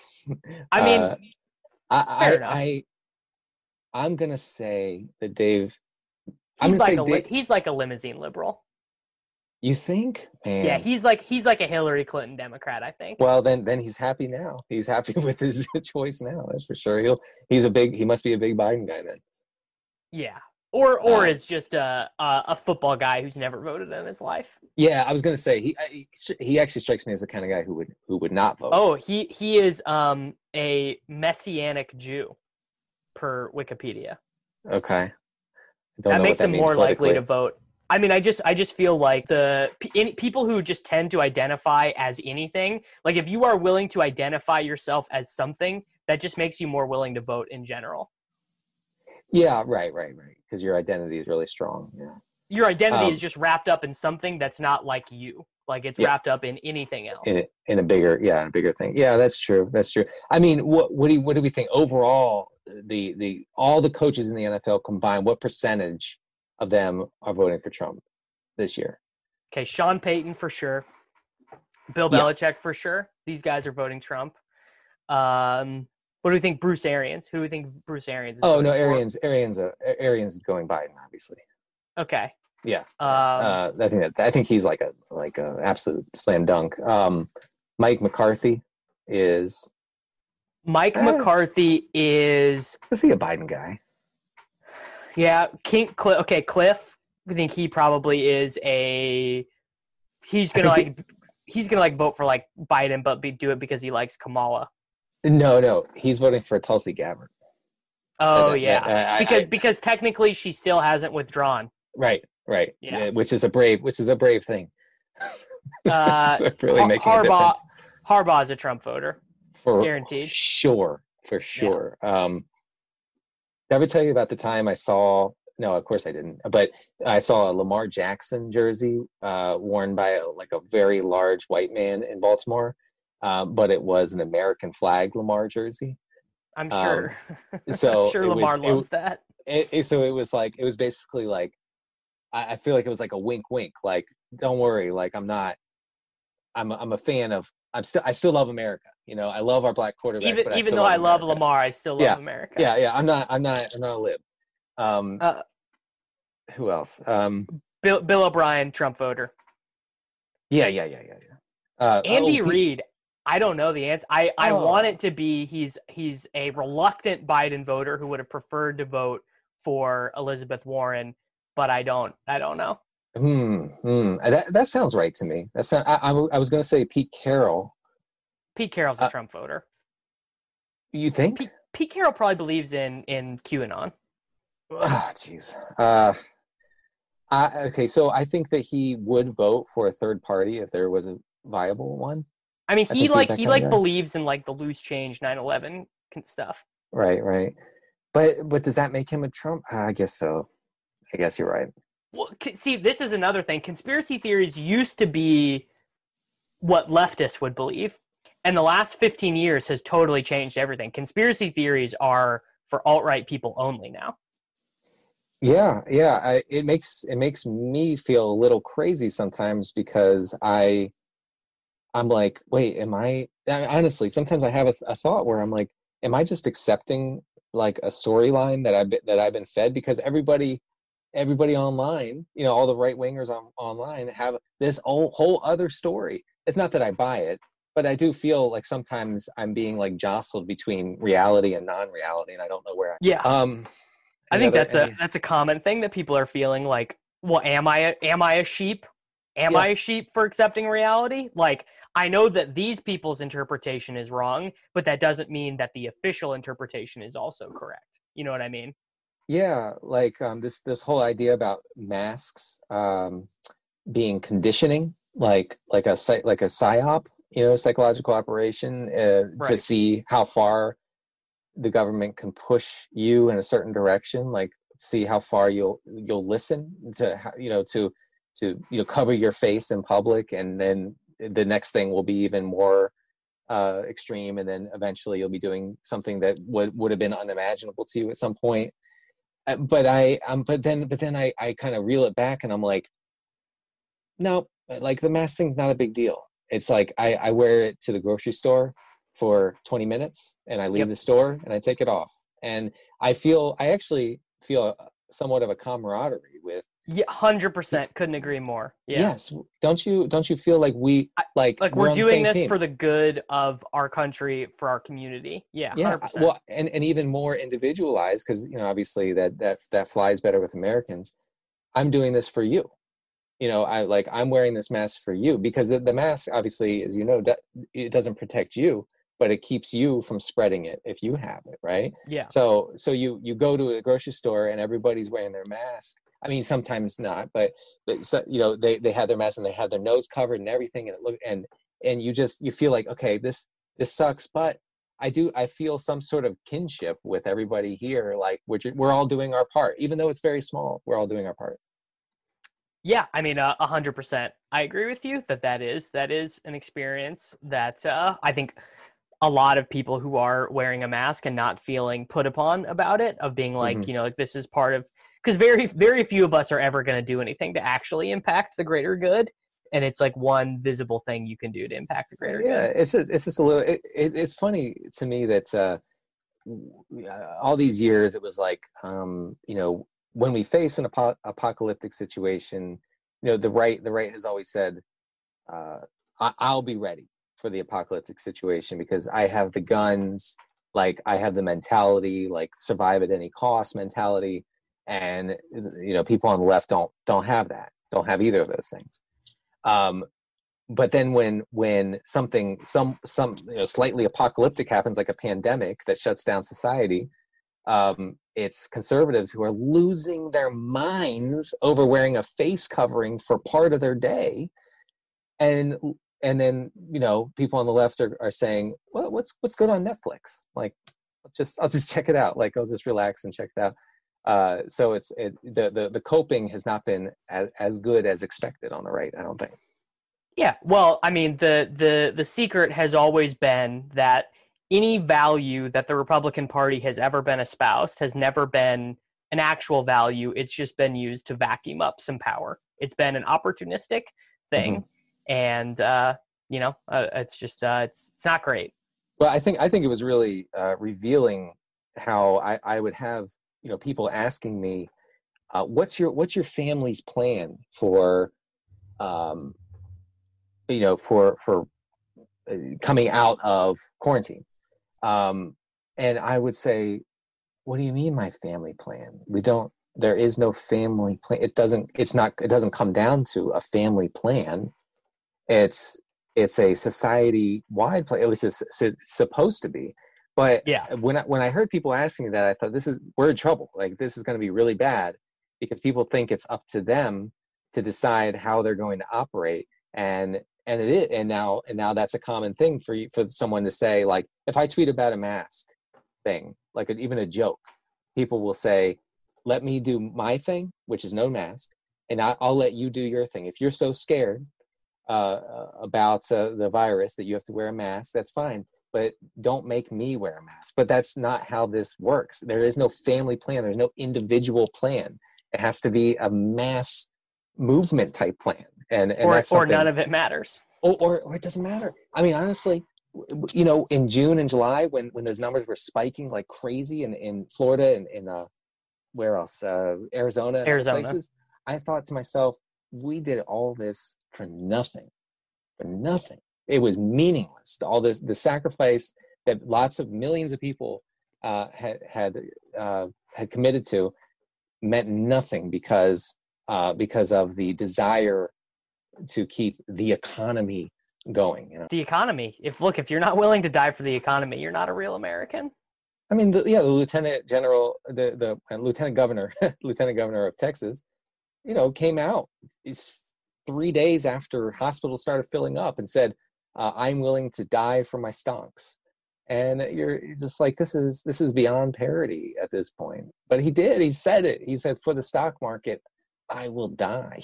I mean, Uh, I, fair I, enough. I, I'm gonna say that Dave. I'm he's gonna like say a li- Dave. he's like a limousine liberal. You think, man? Yeah, he's like he's like a Hillary Clinton Democrat, I think. Well, then, then he's happy now. He's happy with his choice now. That's for sure. He'll. He's a big. He must be a big Biden guy then. Yeah, or or Uh, it's just a, a a football guy who's never voted in his life. Yeah, I was gonna say he. I- He actually strikes me as the kind of guy who would who would not vote. Oh, he he is um a messianic Jew, per Wikipedia. Okay. Don't That know what makes him means more likely politically. to vote. I mean, I just I just feel like the p- any, people who just tend to identify as anything, like if you are willing to identify yourself as something, that just makes you more willing to vote in general. Yeah, right, right, right. Because your identity is really strong. Yeah. Your identity Um, is just wrapped up in something that's not like you. Like it's Yeah. wrapped up in anything else. in a, in a bigger yeah in a bigger thing. Yeah, that's true. That's true. I mean, what what do you, what do we think overall? The the all the coaches in the N F L combined, what percentage of them are voting for Trump this year? Okay, Sean Payton for sure. Bill Yeah. Belichick for sure. These guys are voting Trump. Um, what do we think? Bruce Arians. Who do we think Bruce Arians is? Oh voting no, for? Arians Arians uh, Arians is going Biden, obviously. Okay. Yeah. Um, uh, I think that I think he's like a like a absolute slam dunk. Um, Mike McCarthy is Mike Eh. McCarthy is is he a Biden guy? yeah. King Cliff. Okay, Cliff. I think he probably is a. He's I gonna think like. He's gonna like vote for like Biden, but be, do it because he likes Kamala. No, no, he's voting for Tulsi Gabbard. Oh Uh, yeah, uh, I- because I- because technically she still hasn't withdrawn. Right, right. Yeah. Yeah, which is a brave, which is a brave thing. Uh, So really Har- making a Harbaugh difference Harbaugh is a Trump voter, for guaranteed. sure, for sure. Um, did I ever tell you about the time I saw? No, of course I didn't. But I saw a Lamar Jackson jersey uh, worn by a, like a very large white man in Baltimore, uh, but it was an American flag Lamar jersey. I'm Um, sure. so I'm sure it was- Lamar it- loves that. It, it- so it was like it was basically like I, I feel like it was like a wink, wink. Like, don't worry, like I'm not. I'm a, I'm a fan of. I'm still I still love America. You know, I love our black quarterback. Even but I even still though I love America. Lamar, I still love Yeah. America. Yeah, yeah. I'm not. I'm not. I'm not a lib. Um, Uh, who else? Um, Bill Bill O'Brien, Trump voter. yeah, yeah, yeah, yeah, yeah. Uh, Andy oh, Pete- Reid. I don't know the answer. I, I Oh. want it to be he's he's a reluctant Biden voter who would have preferred to vote for Elizabeth Warren, but I don't I don't know. Hmm. hmm. That that sounds right to me. That's not, I, I, w- I was going to say Pete Carroll. Pete Carroll's a Uh, Trump voter. You think? Pete, Pete Carroll probably believes in in QAnon. Oh, jeez. Uh, I, okay, so I think that he would vote for a third party if there was a viable one. I mean, I he think he's like that he kinda like guy. believes in like the loose change nine eleven stuff. Right, right. But but does that make him a Trump? Uh, I guess so. I guess you're right. Well, c- see, this is another thing. Conspiracy theories used to be what leftists would believe, and the last fifteen years has totally changed everything. Conspiracy theories are for alt-right people only now. Yeah, yeah. I, it makes it makes me feel a little crazy sometimes because I I'm like, wait, am I, I honestly, sometimes I have a, a thought where I'm like, am I just accepting like a storyline that I've been, that I've been fed? Because everybody, everybody online, you know, all the right wingers on online have this whole, whole other story. It's not that I buy it, but I do feel like sometimes I'm being like jostled between reality and non-reality, and I don't know where. I, Yeah. Um, I think other, that's any, a that's a common thing that people are feeling like, well, am I a, am I a sheep? Am yeah. I a sheep for accepting reality? Like, I know that these people's interpretation is wrong, but that doesn't mean that the official interpretation is also correct. You know what I mean? Yeah, like um, this this whole idea about masks um, being conditioning, like like a psy- like a psyop, you know, psychological operation uh, to Right. see how far the government can push you in a certain direction, like see how far you'll you'll listen to how- you know to to you know cover your face in public, and then the next thing will be even more uh, extreme, and then eventually you'll be doing something that would would have been unimaginable to you at some point. Uh, But I um but then but then I I kind of reel it back, and I'm like, no, like the mask thing's not a big deal. It's like I, I wear it to the grocery store for twenty minutes, and I leave Yep. the store and I take it off. And I feel, I actually feel somewhat of a camaraderie with, Yeah, one hundred percent. Couldn't agree more. Yeah. yes, don't you, don't you feel like we, I, like like, we're we're on the doing same this team? for the good of our country, for our community. Yeah, Yeah. one hundred percent. Well, and, and even more individualized, because, you know, obviously that, that, that flies better with Americans. I'm doing this for you. You know, I like I'm wearing this mask for you, because the, the mask, obviously, as you know, it doesn't protect you, but it keeps you from spreading it if you have it, right? Yeah. So, so you you go to a grocery store and everybody's wearing their mask. I mean, sometimes not, but but so, you know, they they have their mask and they have their nose covered and everything, and it look and and you just you feel like, okay, this this sucks, but I do I feel some sort of kinship with everybody here, like we're we're all doing our part, even though it's very small. We're all doing our part. Yeah, I mean, uh, a hundred percent. I agree with you that that is that is an experience that uh, I think a lot of people who are wearing a mask and not feeling put upon about it, of being like, Mm-hmm. you know, like this is part of, because very very few of us are ever going to do anything to actually impact the greater good, and it's like one visible thing you can do to impact the greater Yeah, good. it's just it's just a little. It, it, it's funny to me that uh, all these years it was like, um, you know, when we face an apo- apocalyptic situation, you know, the right the right has always said, uh, I- I'll be ready for the apocalyptic situation because I have the guns, like I have the mentality, like survive at any cost mentality, and you know, people on the left don't don't have that, don't have either of those things. Um, but then when when something some some you know, slightly apocalyptic happens, like a pandemic that shuts down society, um, it's conservatives who are losing their minds over wearing a face covering for part of their day, and and then you know people on the left are, are saying, well, what's what's good on Netflix, like I'll just I'll just check it out, like I'll just relax and check it out. Uh, so it's it, the, the the coping has not been as, as good as expected on the right, I don't think. Yeah, well, I mean, the the the secret has always been that any value that the Republican Party has ever been espoused has never been an actual value. It's just been used to vacuum up some power. It's been an opportunistic thing, Mm-hmm. and uh, you know, uh, it's just uh, it's it's not great. Well, I think I think it was really uh, revealing how I, I would have you know people asking me, uh, "What's your what's your family's plan for, um, you know, for for uh, coming out of quarantine?" Um, and I would say, "What do you mean, my family plan? We don't. There is no family plan. It doesn't. It's not. It doesn't come down to a family plan. It's it's a society wide plan. At least it's, it's supposed to be." But Yeah, when I, when I heard people asking me that, I thought, this is we're in trouble. Like this is going to be really bad because people think it's up to them to decide how they're going to operate, and and it is. And now and now that's a common thing for you, for someone to say, like, if I tweet about a mask thing, like even a joke, people will say, let me do my thing, which is no mask, and I, I'll let you do your thing. If you're so scared uh, about uh, the virus that you have to wear a mask, that's fine, but don't make me wear a mask. But that's not how this works. There is no family plan. There's no individual plan. It has to be a mass movement type plan, and and or that's or something. none of it matters. Or, or, or it doesn't matter. I mean, honestly, you know, in June and July, when when those numbers were spiking like crazy in in Florida and in uh, where else? Uh, Arizona and Arizona. other places. I thought to myself, we did all this for nothing, for nothing. It was meaningless. All this, the sacrifice that lots of millions of people uh, had had uh, had committed to, meant nothing because uh, because of the desire to keep the economy going. You know? The economy. If look, if you're not willing to die for the economy, you're not a real American. I mean, the, yeah, the lieutenant general, the the uh, lieutenant governor, lieutenant governor of Texas, you know, came out it's three days after hospitals started filling up and said, uh, "I'm willing to die for my stonks." And you're just like, this is this is beyond parody at this point. But he did. He said it. He said, "For the stock market, I will die."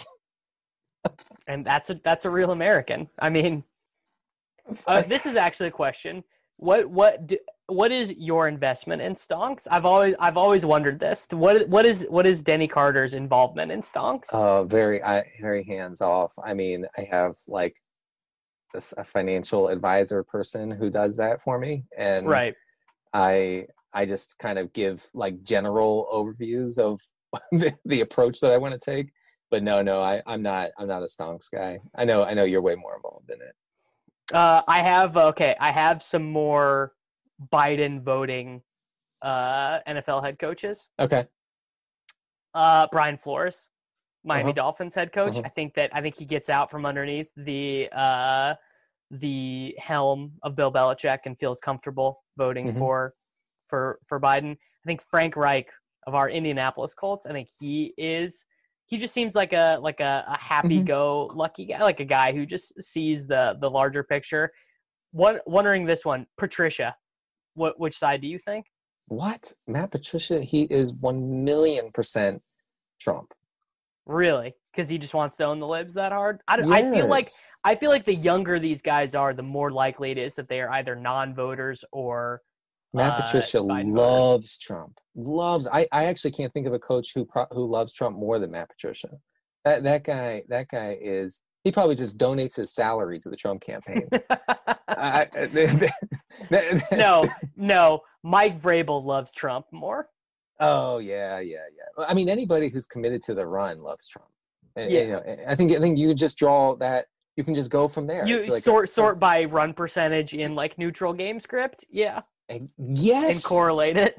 And that's a that's a real American. I mean, uh, this is actually a question. What what do, what is your investment in stonks? I've always I've always wondered this. What what is what is Denny Carter's involvement in stonks? Uh, very I, very hands off. I mean, I have like this, a financial advisor person who does that for me, and Right. I I just kind of give like general overviews of the, the approach that I want to take. But no, no, I, I'm not I'm not a stonks guy. I know I know you're way more involved in it. Uh, I have okay. I have some more Biden voting uh, N F L head coaches. Okay. Uh, Brian Flores, Miami Uh-huh. Dolphins head coach. Uh-huh. I think that I think he gets out from underneath the uh, the helm of Bill Belichick and feels comfortable voting Mhm. for for for Biden. I think Frank Reich of our Indianapolis Colts. I think he is. He just seems like a like a, a happy-go-lucky guy, like a guy who just sees the the larger picture. One wondering this one, Patricia, what which side do you think? What? Matt Patricia, he is one million percent Trump. Really? Because he just wants to own the libs that hard? I, I feel like Yes. I feel like the younger these guys are, the more likely it is that they are either non-voters or Matt uh, Patricia Biden voters. loves Trump. Loves. I, I actually can't think of a coach who pro, who loves Trump more than Matt Patricia. That that guy that guy is. He probably just donates his salary to the Trump campaign. I, I- that- that's- No, no. Mike Vrabel loves Trump more. Oh yeah, yeah, yeah. I mean, anybody who's committed to the run loves Trump. And, Yeah. You know, I think I think you just draw that. You can just go from there. You It's like sort sort by run percentage in like neutral game script, yeah, and yes. and correlate it.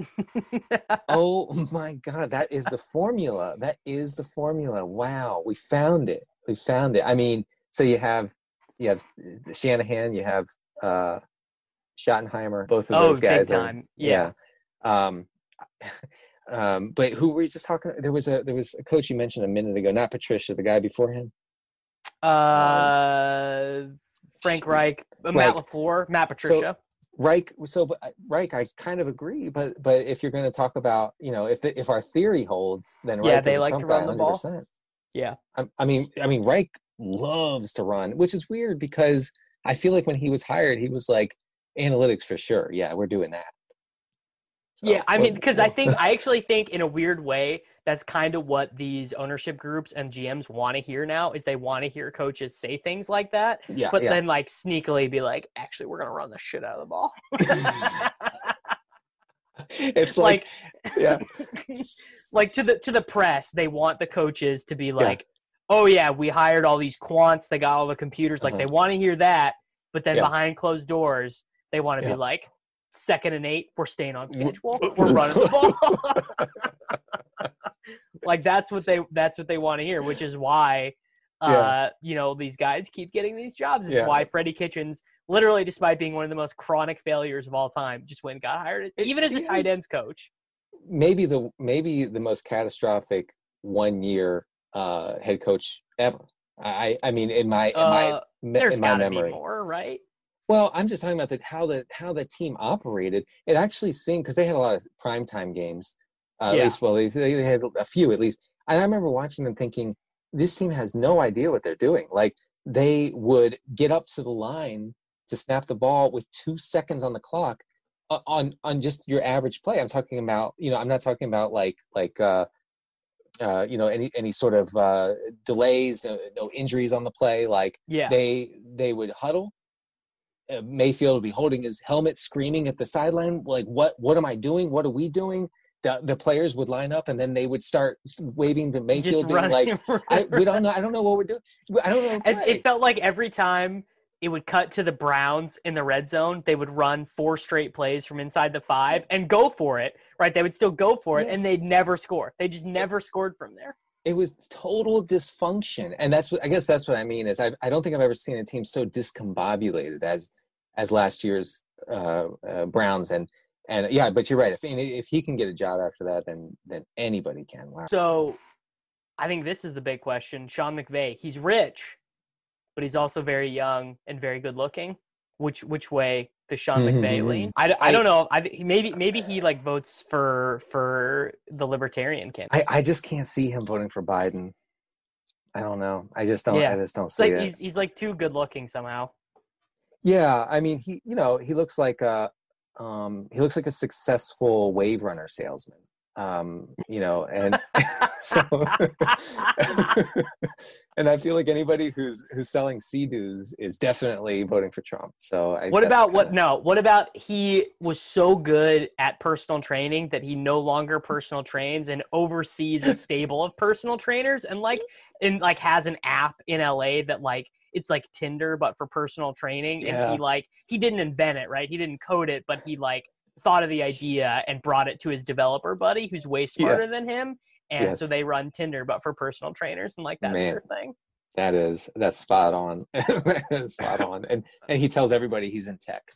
Oh my God, that is the formula. That is the formula. Wow, we found it. We found it. I mean, so you have you have Shanahan, you have uh, Schottenheimer. Both of Oh, those guys big are time. Yeah. yeah. Um, um, but who were you just talking? There was a there was a coach you mentioned a minute ago, not Patricia, the guy before him. Uh, Frank Reich, uh, Matt Reich. LaFleur, Matt Patricia. Reich, so but Reich, I kind of agree, but but if you're going to talk about, you know, if the, if our theory holds, then Reich Yeah, they is a like Trump to run guy, the ball. one hundred percent. Yeah. I, I mean, I mean, Reich loves to run, which is weird because I feel like when he was hired, he was like, analytics for sure. Yeah, we're doing that. So, Yeah, I what- mean, because I think I actually think in a weird way that's kind of what these ownership groups and G Ms want to hear now is they want to hear coaches say things like that, yeah, but yeah. then like sneakily be like, actually, we're gonna run the shit out of the ball. It's like, like, yeah, like to the to the press, they want the coaches to be like, oh yeah, we hired all these quants, they got all the computers, like Uh-huh. they want to hear that, but then Yeah. behind closed doors, they want to Yeah. be like, second and eight, we're staying on W- schedule, we're running the ball. Like that's what they that's what they want to hear, which is why uh Yeah. you know these guys keep getting these jobs. This Yeah. is why Freddie Kitchens, literally despite being one of the most chronic failures of all time, just went and got hired, It even as a tight is. ends coach. maybe the maybe the most catastrophic one year uh, head coach ever. I I mean, in my in my Uh, me- There's in my got to be memory. more, right? Well, I'm just talking about the, how the how the team operated. It actually seemed because they had a lot of primetime games. Uh, Yeah. At least, well, they, they had a few at least. And I remember watching them thinking, this team has no idea what they're doing. Like they would get up to the line to snap the ball with two seconds on the clock uh, on on just your average play. I'm talking about, you know, I'm not talking about like like uh, uh, you know any any sort of uh, delays, no, no injuries on the play. Like Yeah. they they would huddle. Uh, Mayfield would be holding his helmet, screaming at the sideline, like, "What? What am I doing? What are we doing?" the, the players would line up and then they would start waving to Mayfield, being running like, I, "We don't know. I don't know what we're doing. I don't know." It, it felt like every time it would cut to the Browns in the red zone, they would run four straight plays from inside the five and go for it, right? They would still go for it, yes. and they'd never score. They just never scored from there. It was total dysfunction. And that's what, I guess that's what I mean is I, I don't think I've ever seen a team so discombobulated as as last year's uh, uh, Browns. And, and yeah, but you're right. If if he can get a job after that, then then anybody can. Wow. So I think this is the big question. Sean McVay, he's rich, but he's also very young and very good looking. Which which way does Sean Mm-hmm. McVay lean? I, I don't know. I maybe maybe he like votes for for the Libertarian candidate. I, I just can't see him voting for Biden. I don't know. I just don't. Yeah. I just don't It's see like it. he's he's like too good looking somehow. Yeah, I mean, he you know he looks like a um, he looks like a successful wave runner salesman. Um, you know, and so, and I feel like anybody who's who's selling Sea-Doos is definitely voting for Trump. So, I, what that's about kinda, what? No, what about he was so good at personal training that he no longer personal trains and oversees a stable of personal trainers, and like and like has an app in L A that like it's like Tinder but for personal training, Yeah. and he like he didn't invent it, right? He didn't code it, but he like thought of the idea and brought it to his developer buddy who's way smarter Yeah. than him, and Yes. so they run Tinder but for personal trainers and like that Man. sort of thing. That is that's spot on. That's spot on, and and he tells everybody he's in tech.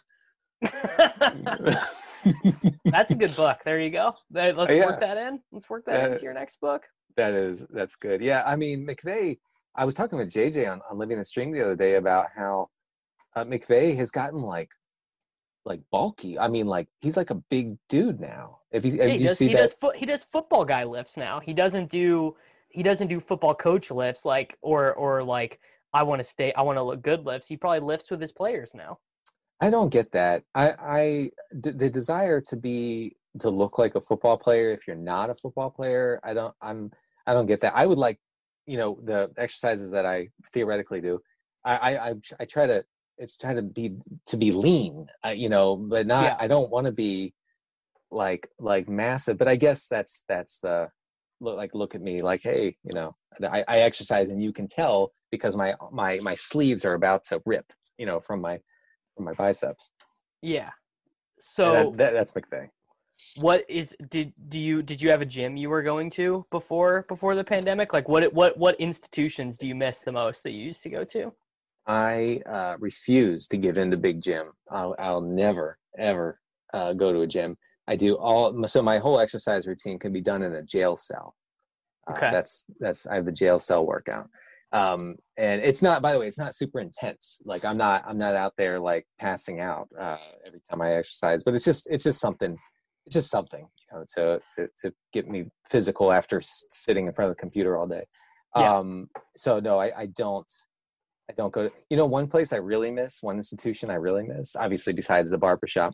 That's a good book. There you go. Let's Yeah. work that in. Let's work that That- into your next book. That is that's good. Yeah, I mean McVay. I was talking with J J on, on Living the Stream the other day about how uh, McVay has gotten like like bulky. I mean, like he's like a big dude now. If he's, Yeah, if he you does. see He that, does. Foot, he does football guy lifts now. He doesn't do. He doesn't do football coach lifts like or or like I want to stay. I want to look good lifts. He probably lifts with his players now. I don't get that. I, I d- the desire to be to look like a football player if you're not a football player. I don't. I'm. I don't get that. I would like, you know, the exercises that I theoretically do. I I I, I try to. It's try to be to be lean, uh, you know, but not. Yeah. I don't want to be like like massive. But I guess that's that's the look like look at me like, hey, you know, I, I exercise and you can tell because my my my sleeves are about to rip, you know, from my from my biceps. Yeah. And So that, that, that's McVay. what is did do you did you have a gym you were going to before before the pandemic? Like what what what institutions do you miss the most that you used to go to? I uh, refuse to give in to big gym. I'll, I'll never, ever uh, go to a gym. I do all, so my whole exercise routine can be done in a jail cell. Uh, Okay. That's, that's, I have the jail cell workout. Um, and it's not, by the way, it's not super intense. Like I'm not, I'm not out there like passing out uh, every time I exercise, but it's just, it's just something, it's just something, you know, to, to, to get me physical after s- sitting in front of the computer all day. Yeah. Um, so no, I, I don't, I don't go to, you know, one place I really miss, one institution I really miss, obviously besides the barbershop,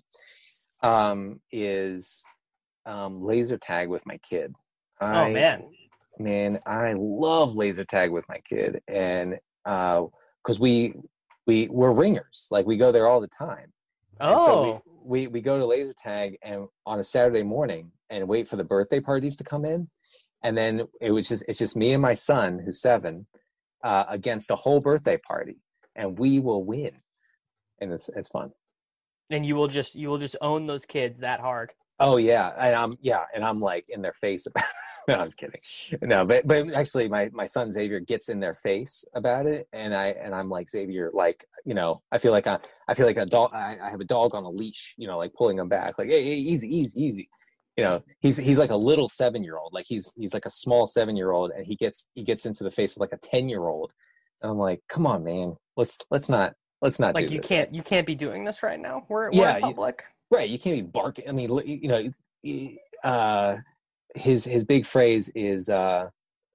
um, is um, laser tag with my kid. I, Oh man. Man, I love laser tag with my kid. And uh, cause we, we, we're ringers. Like we go there all the time. And so Oh. we, we, we go to laser tag and on a Saturday morning and wait for the birthday parties to come in. And then it was just, it's just me and my son who's seven, Uh, against a whole birthday party, and we will win, and it's it's fun. And you will just you will just own those kids that hard. Oh yeah, and I'm yeah, and I'm like in their face about. No, I'm kidding. No, but but actually, my my son Xavier gets in their face about it, and I and I'm like Xavier, like you know, I feel like I I feel like a dog. I, I have a dog on a leash, you know, like pulling him back, like hey, hey easy, easy, easy. You know, he's he's like a little seven year old, like he's he's like a small seven year old, and he gets he gets into the face of like a ten year old, and I'm like, come on, man, let's let's not let's not Like do you this. can't you can't be doing this right now. We're, Yeah, we're in you- public. Right, you can't be barking. I mean, li- you know, he- uh, his his big phrase is uh,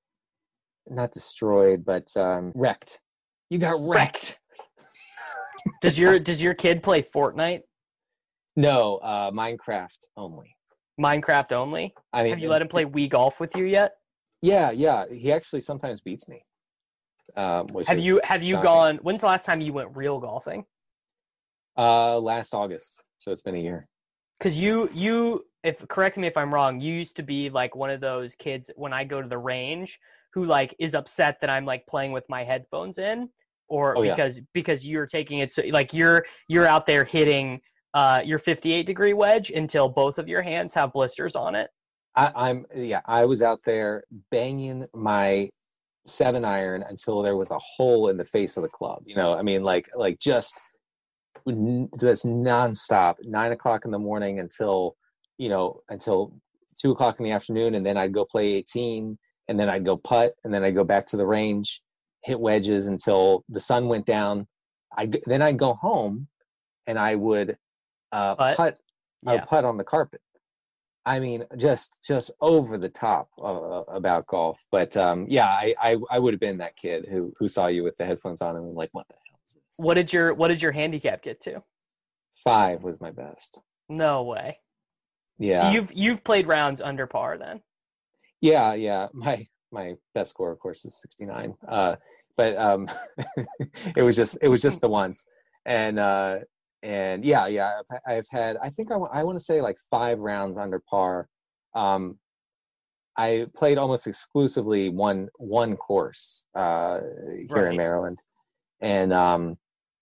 not destroyed, but um, wrecked. You got wrecked. Does your does your kid play Fortnite? No, uh, Minecraft only. Minecraft only? I mean, Have you let him play Wii Golf with you yet? Yeah, yeah. He actually sometimes beats me. Um, which Have is you have you shocking. gone? When's the last time you went real golfing? Uh, last August, so it's been a year. Because you, you, if correct me if I'm wrong, you used to be like one of those kids when I go to the range who like is upset that I'm like playing with my headphones in, or Oh yeah. because because you're taking it so like you're you're out there hitting uh your fifty-eight degree wedge until both of your hands have blisters on it. I, I'm yeah. I was out there banging my seven iron until there was a hole in the face of the club. You know, I mean, like like just just nonstop, nine o'clock in the morning until you know until two o'clock in the afternoon, and then I'd go play eighteen, and then I'd go putt, and then I'd go back to the range, hit wedges until the sun went down. I then I'd go home, and I would uh, But putt. I yeah, would putt on the carpet. I mean, just just over the top uh, about golf. But um, yeah, I, I I would have been that kid who who saw you with the headphones on and was like, what the hell is this? what did your what did your handicap get to? Five was my best. No way. So Yeah, you've you've played rounds under par then. yeah, yeah. My my best score, of course, is sixty-nine. Uh, but um, it was just it was just the once, and uh, and yeah, yeah. I've, I've had I think I, I want to say like five rounds under par. Um, I played almost exclusively one one course uh, here Right. in Maryland, and um,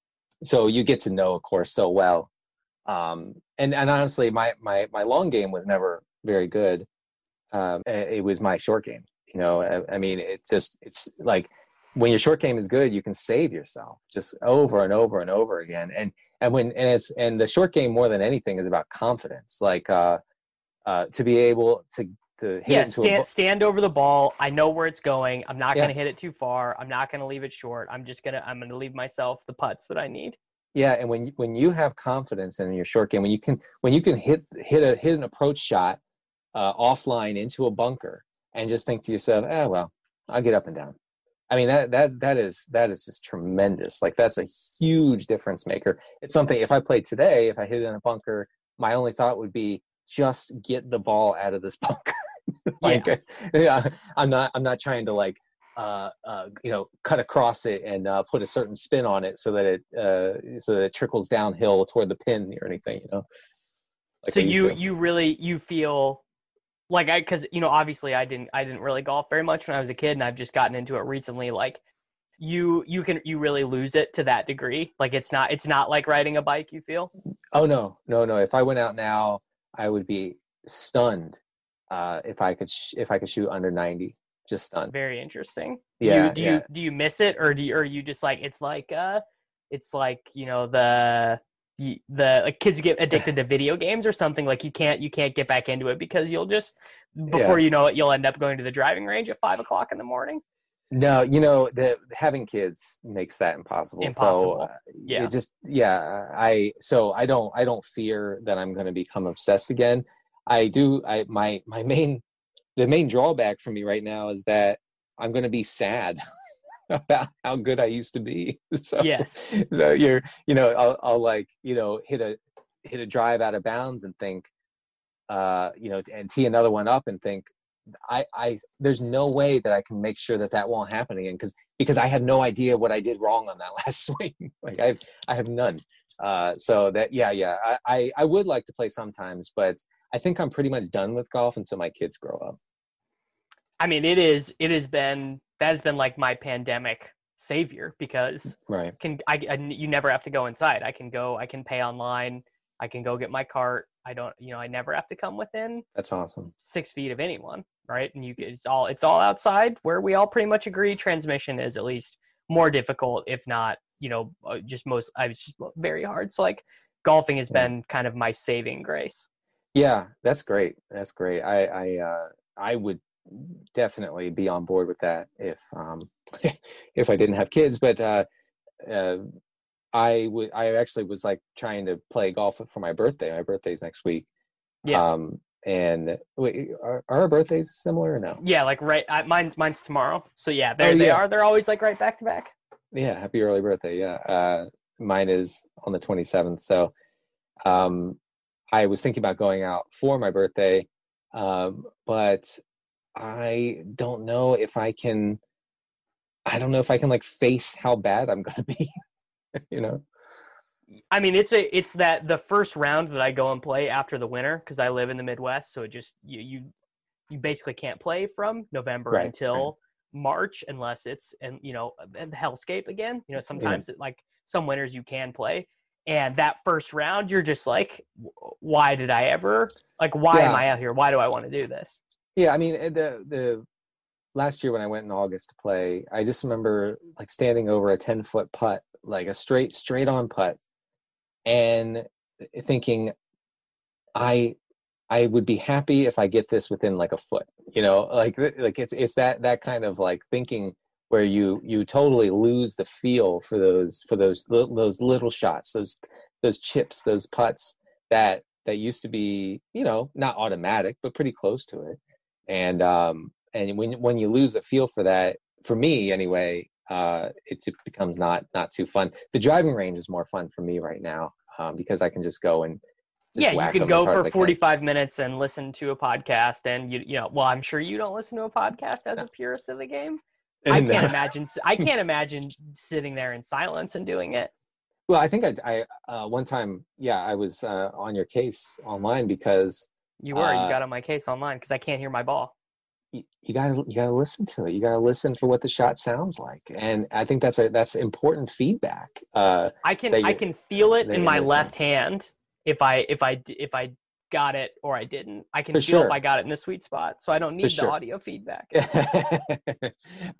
so you get to know a course so well. Um, and and honestly, my my my long game was never very good. Um, it it was my short game. You know, I, I mean, it just it's like when your short game is good, you can save yourself just over and over and over again. And and when and it's and the short game more than anything is about confidence. Like uh, uh, to be able to to hit Yeah, it into a stand bo- stand over the ball. I know where it's going. I'm not yeah. going to hit it too far. I'm not going to leave it short. I'm just gonna I'm going to leave myself the putts that I need. Yeah, and when you, when you have confidence in your short game, when you can when you can hit hit a hit an approach shot uh, offline into a bunker and just think to yourself, "Ah, well, I'll get up and down." I mean that that that is that is just tremendous. Like that's a huge difference maker. It's something if I played today, if I hit it in a bunker, my only thought would be just get the ball out of this bunker. like, Yeah. yeah, I'm not I'm not trying to like uh, uh, you know, cut across it and uh, put a certain spin on it so that it uh, so that it trickles downhill toward the pin or anything, you know. Like So I used you to. you really you feel like I because you know obviously I didn't I didn't really golf very much when I was a kid, and I've just gotten into it recently. Like you you can you really lose it to that degree. Like it's not it's not like riding a bike. You feel Oh no, no, no. If I went out now, I would be stunned uh, if I could sh- if I could shoot under ninety. Just stunned. very interesting. Do Yeah, you do yeah. you do you miss it, or do you, or are you just like it's like uh it's like you know the the like kids who get addicted to video games or something, like you can't you can't get back into it because you'll just before Yeah. you know it you'll end up going to the driving range at five o'clock in the morning. No, you know, the having kids makes that impossible. So Impossible. uh, Yeah. it just yeah, I so I don't I don't fear that I'm going to become obsessed again. I do I my my main the main drawback for me right now is that I'm going to be sad about how good I used to be. So, Yes. so you're, you know, I'll, I'll like, you know, hit a, hit a drive out of bounds and think, uh, you know, and tee another one up and think, I, I, there's no way that I can make sure that that won't happen again. Cause, because I have no idea what I did wrong on that last swing. Like I have, I have none. Uh, so that, yeah, yeah, I, I, I would like to play sometimes, but I think I'm pretty much done with golf until my kids grow up. I mean, it is. It has been. That has been like my pandemic savior because Right. can I, I? You never have to go inside. I can go. I can pay online. I can go get my cart. I don't. You know, I never have to come within That's awesome. six feet of anyone. Right, and you. It's all. It's all outside where we all pretty much agree. Transmission is at least more difficult, if not, you know, uh, just most. I was just very hard. So like, golfing has Yeah. been kind of my saving grace. Yeah, that's great. That's great. I I uh, I would definitely be on board with that if um if I didn't have kids. But uh, uh, I would. I actually was like trying to play golf for my birthday. My birthday's next week. Yeah. Um, and wait, are, are our birthdays similar or no? Yeah, like right. I, mine's mine's tomorrow. So yeah, they Oh, they yeah. are. They're always like right back to back. Yeah. Happy early birthday. Yeah. Uh, mine is on the twenty-seventh. So um, I was thinking about going out for my birthday, um, but I don't know if I can. I don't know if I can like face how bad I'm going to be. You know. I mean, it's a it's that the first round that I go and play after the winter because I live in the Midwest, so it just you you, you basically can't play from November Right, until right. March unless it's and you know and Hellscape again. You know, sometimes it, like some winters you can play, and that first round you're just like, why did I ever like why am Yeah, I out here? Why do I want to do this? yeah. I mean, eh, the the last year when I went in August to play, I just remember like standing over a ten foot putt, like a straight straight on putt, and thinking, I I would be happy if I get this within like a foot, you know, like like it's it's that that kind of like thinking where you you totally lose the feel for those for those li- those little shots, those those chips, those putts that that used to be, you know, not automatic but pretty close to it. And um and when when you lose the feel for that, for me anyway, uh it, it becomes not not too fun. The driving range is more fun for me right now, um, because I can just go and just Yeah, you whack can them as go hard for as I can. forty-five minutes and listen to a podcast and you you know, well, I'm sure you don't listen to a podcast as a purist of the game. I And can't uh, imagine I can't imagine sitting there in silence and doing it. well, I think I, I uh, one time, yeah, I was uh, on your case online because You were, you uh, got on my case online because I can't hear my ball. you, you gotta you gotta listen to it. You gotta listen for what the shot sounds like, and I think that's a that's important feedback. Uh, I can that I you're can feel it that in you're my missing left hand if I if I d- if I got it or I didn't. I can for feel if I sure, got it in the sweet spot, so I don't for need the sure. audio feedback. I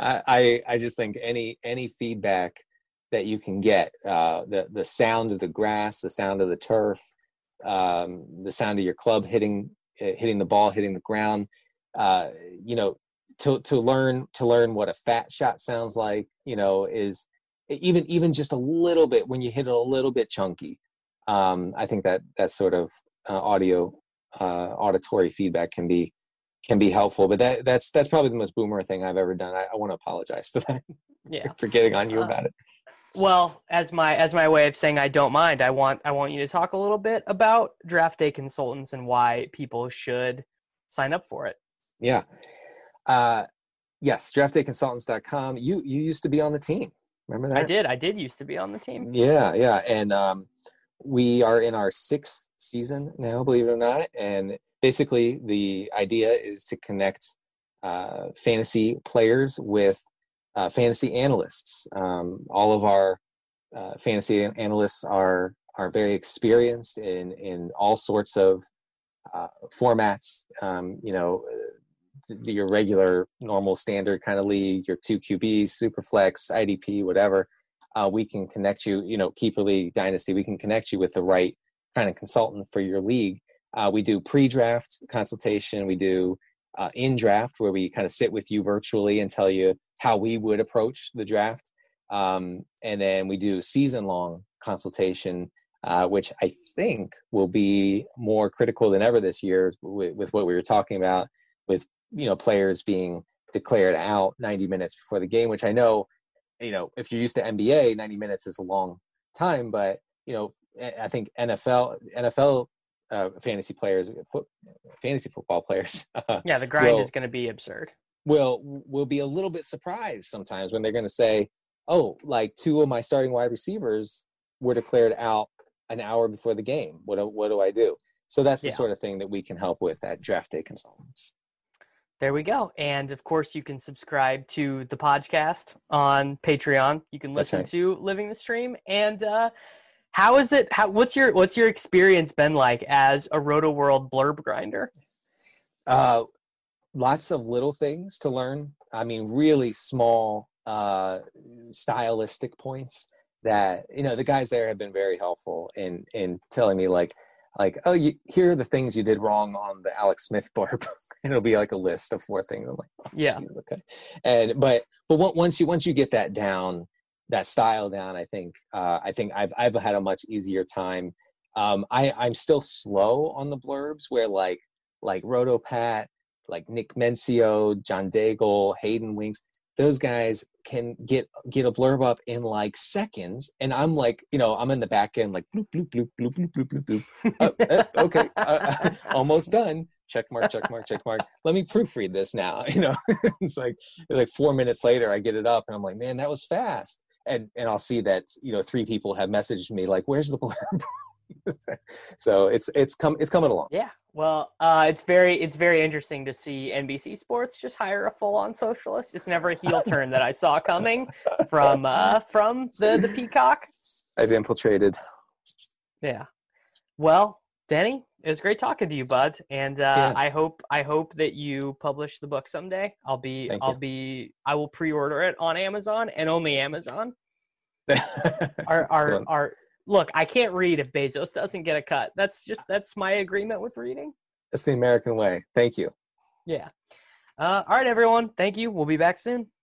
I I just think any any feedback that you can get, uh, the the sound of the grass, the sound of the turf, um, the sound of your club hitting uh, hitting the ball, hitting the ground, uh, you know, to to learn to learn what a fat shot sounds like, you know, is even even just a little bit when you hit it a little bit chunky. Um, I think that that sort of uh, audio uh, auditory feedback can be can be helpful, but that that's that's probably the most boomer thing I've ever done. I, I want to apologize for that, Yeah. for getting on you Uh, about it. well, as my as my way of saying I don't mind, I want I want you to talk a little bit about draft day consultants and why people should sign up for it. Yeah. Uh, yes, draft day consultants dot com. You you used to be on the team. Remember I that? did. I did used to be on the team. Yeah, yeah. And um, we are in our sixth season now, believe it or not. And basically, the idea is to connect uh, fantasy players with uh, fantasy analysts. Um, all of our uh, fantasy analysts are are very experienced in in all sorts of uh, formats. Um, you know, your regular, normal, standard kind of league, your two Q Bs, Superflex, I D P, whatever. Uh, we can connect you, you know, Keeper League, Dynasty. We can connect you with the right kind of consultant for your league. Uh, we do pre-draft consultation. We do uh, in-draft, where we kind of sit with you virtually and tell you how we would approach the draft. Um, and then we do season-long consultation, uh, which I think will be more critical than ever this year with, with what we were talking about, with, you know, players being declared out ninety minutes before the game, which I know, you know, if you're used to N B A, ninety minutes is a long time, but, you know, I think N F L, N F L uh, fantasy players, foot, fantasy football players, uh, Yeah, the grind will, is going to be absurd. will, will be a little bit surprised sometimes when they're going to say, oh, like two of my starting wide receivers were declared out an hour before the game. What do, what do I do? So that's the Yeah. sort of thing that we can help with at Draft Day Consultants. There we go. And of course, you can subscribe to the podcast on Patreon. You can That's listen right. to Living the Stream. And uh, how is it? How, what's your what's your experience been like as a Roto World blurb grinder? Uh, lots of little things to learn. I mean, really small uh, stylistic points that, you know, the guys there have been very helpful in in telling me, like, like, oh, you, here are the things you did wrong on the Alex Smith blurb. And it'll be like a list of four things. I'm like, oh, Yeah. geez, okay. And but but once you once you get that down, that style down, I think uh, I think I've I've had a much easier time. Um, I I'm still slow on the blurbs, where like like RotoPat, like Nick Mencio, John Daigle, Hayden Winks, those guys can get get a blurb up in like seconds, and I'm like, you know, I'm in the back end like bloop bloop bloop bloop bloop bloop bloop bloop. Uh, uh, okay, uh, almost done. Check mark, check mark, check mark. Let me proofread this now. You know, it's like it's like four minutes later, I get it up, and I'm like, man, that was fast. and and I'll see that, you know, three people have messaged me like, "Where's the blurb?" So it's it's come it's coming along. Yeah. Well, uh, it's very it's very interesting to see N B C Sports just hire a full-on socialist. It's never a heel turn that I saw coming from uh, from the the Peacock. I've infiltrated. Yeah. Well, Denny, it was great talking to you, bud. And uh, Yeah. I hope I hope that you publish the book someday. I'll be Thank I'll you. be I will pre-order it on Amazon and only Amazon. Our our our look, I can't read if Bezos doesn't get a cut. That's just that's my agreement with reading. That's the American way. Thank you. Yeah. Uh, all right, everyone. Thank you. We'll be back soon.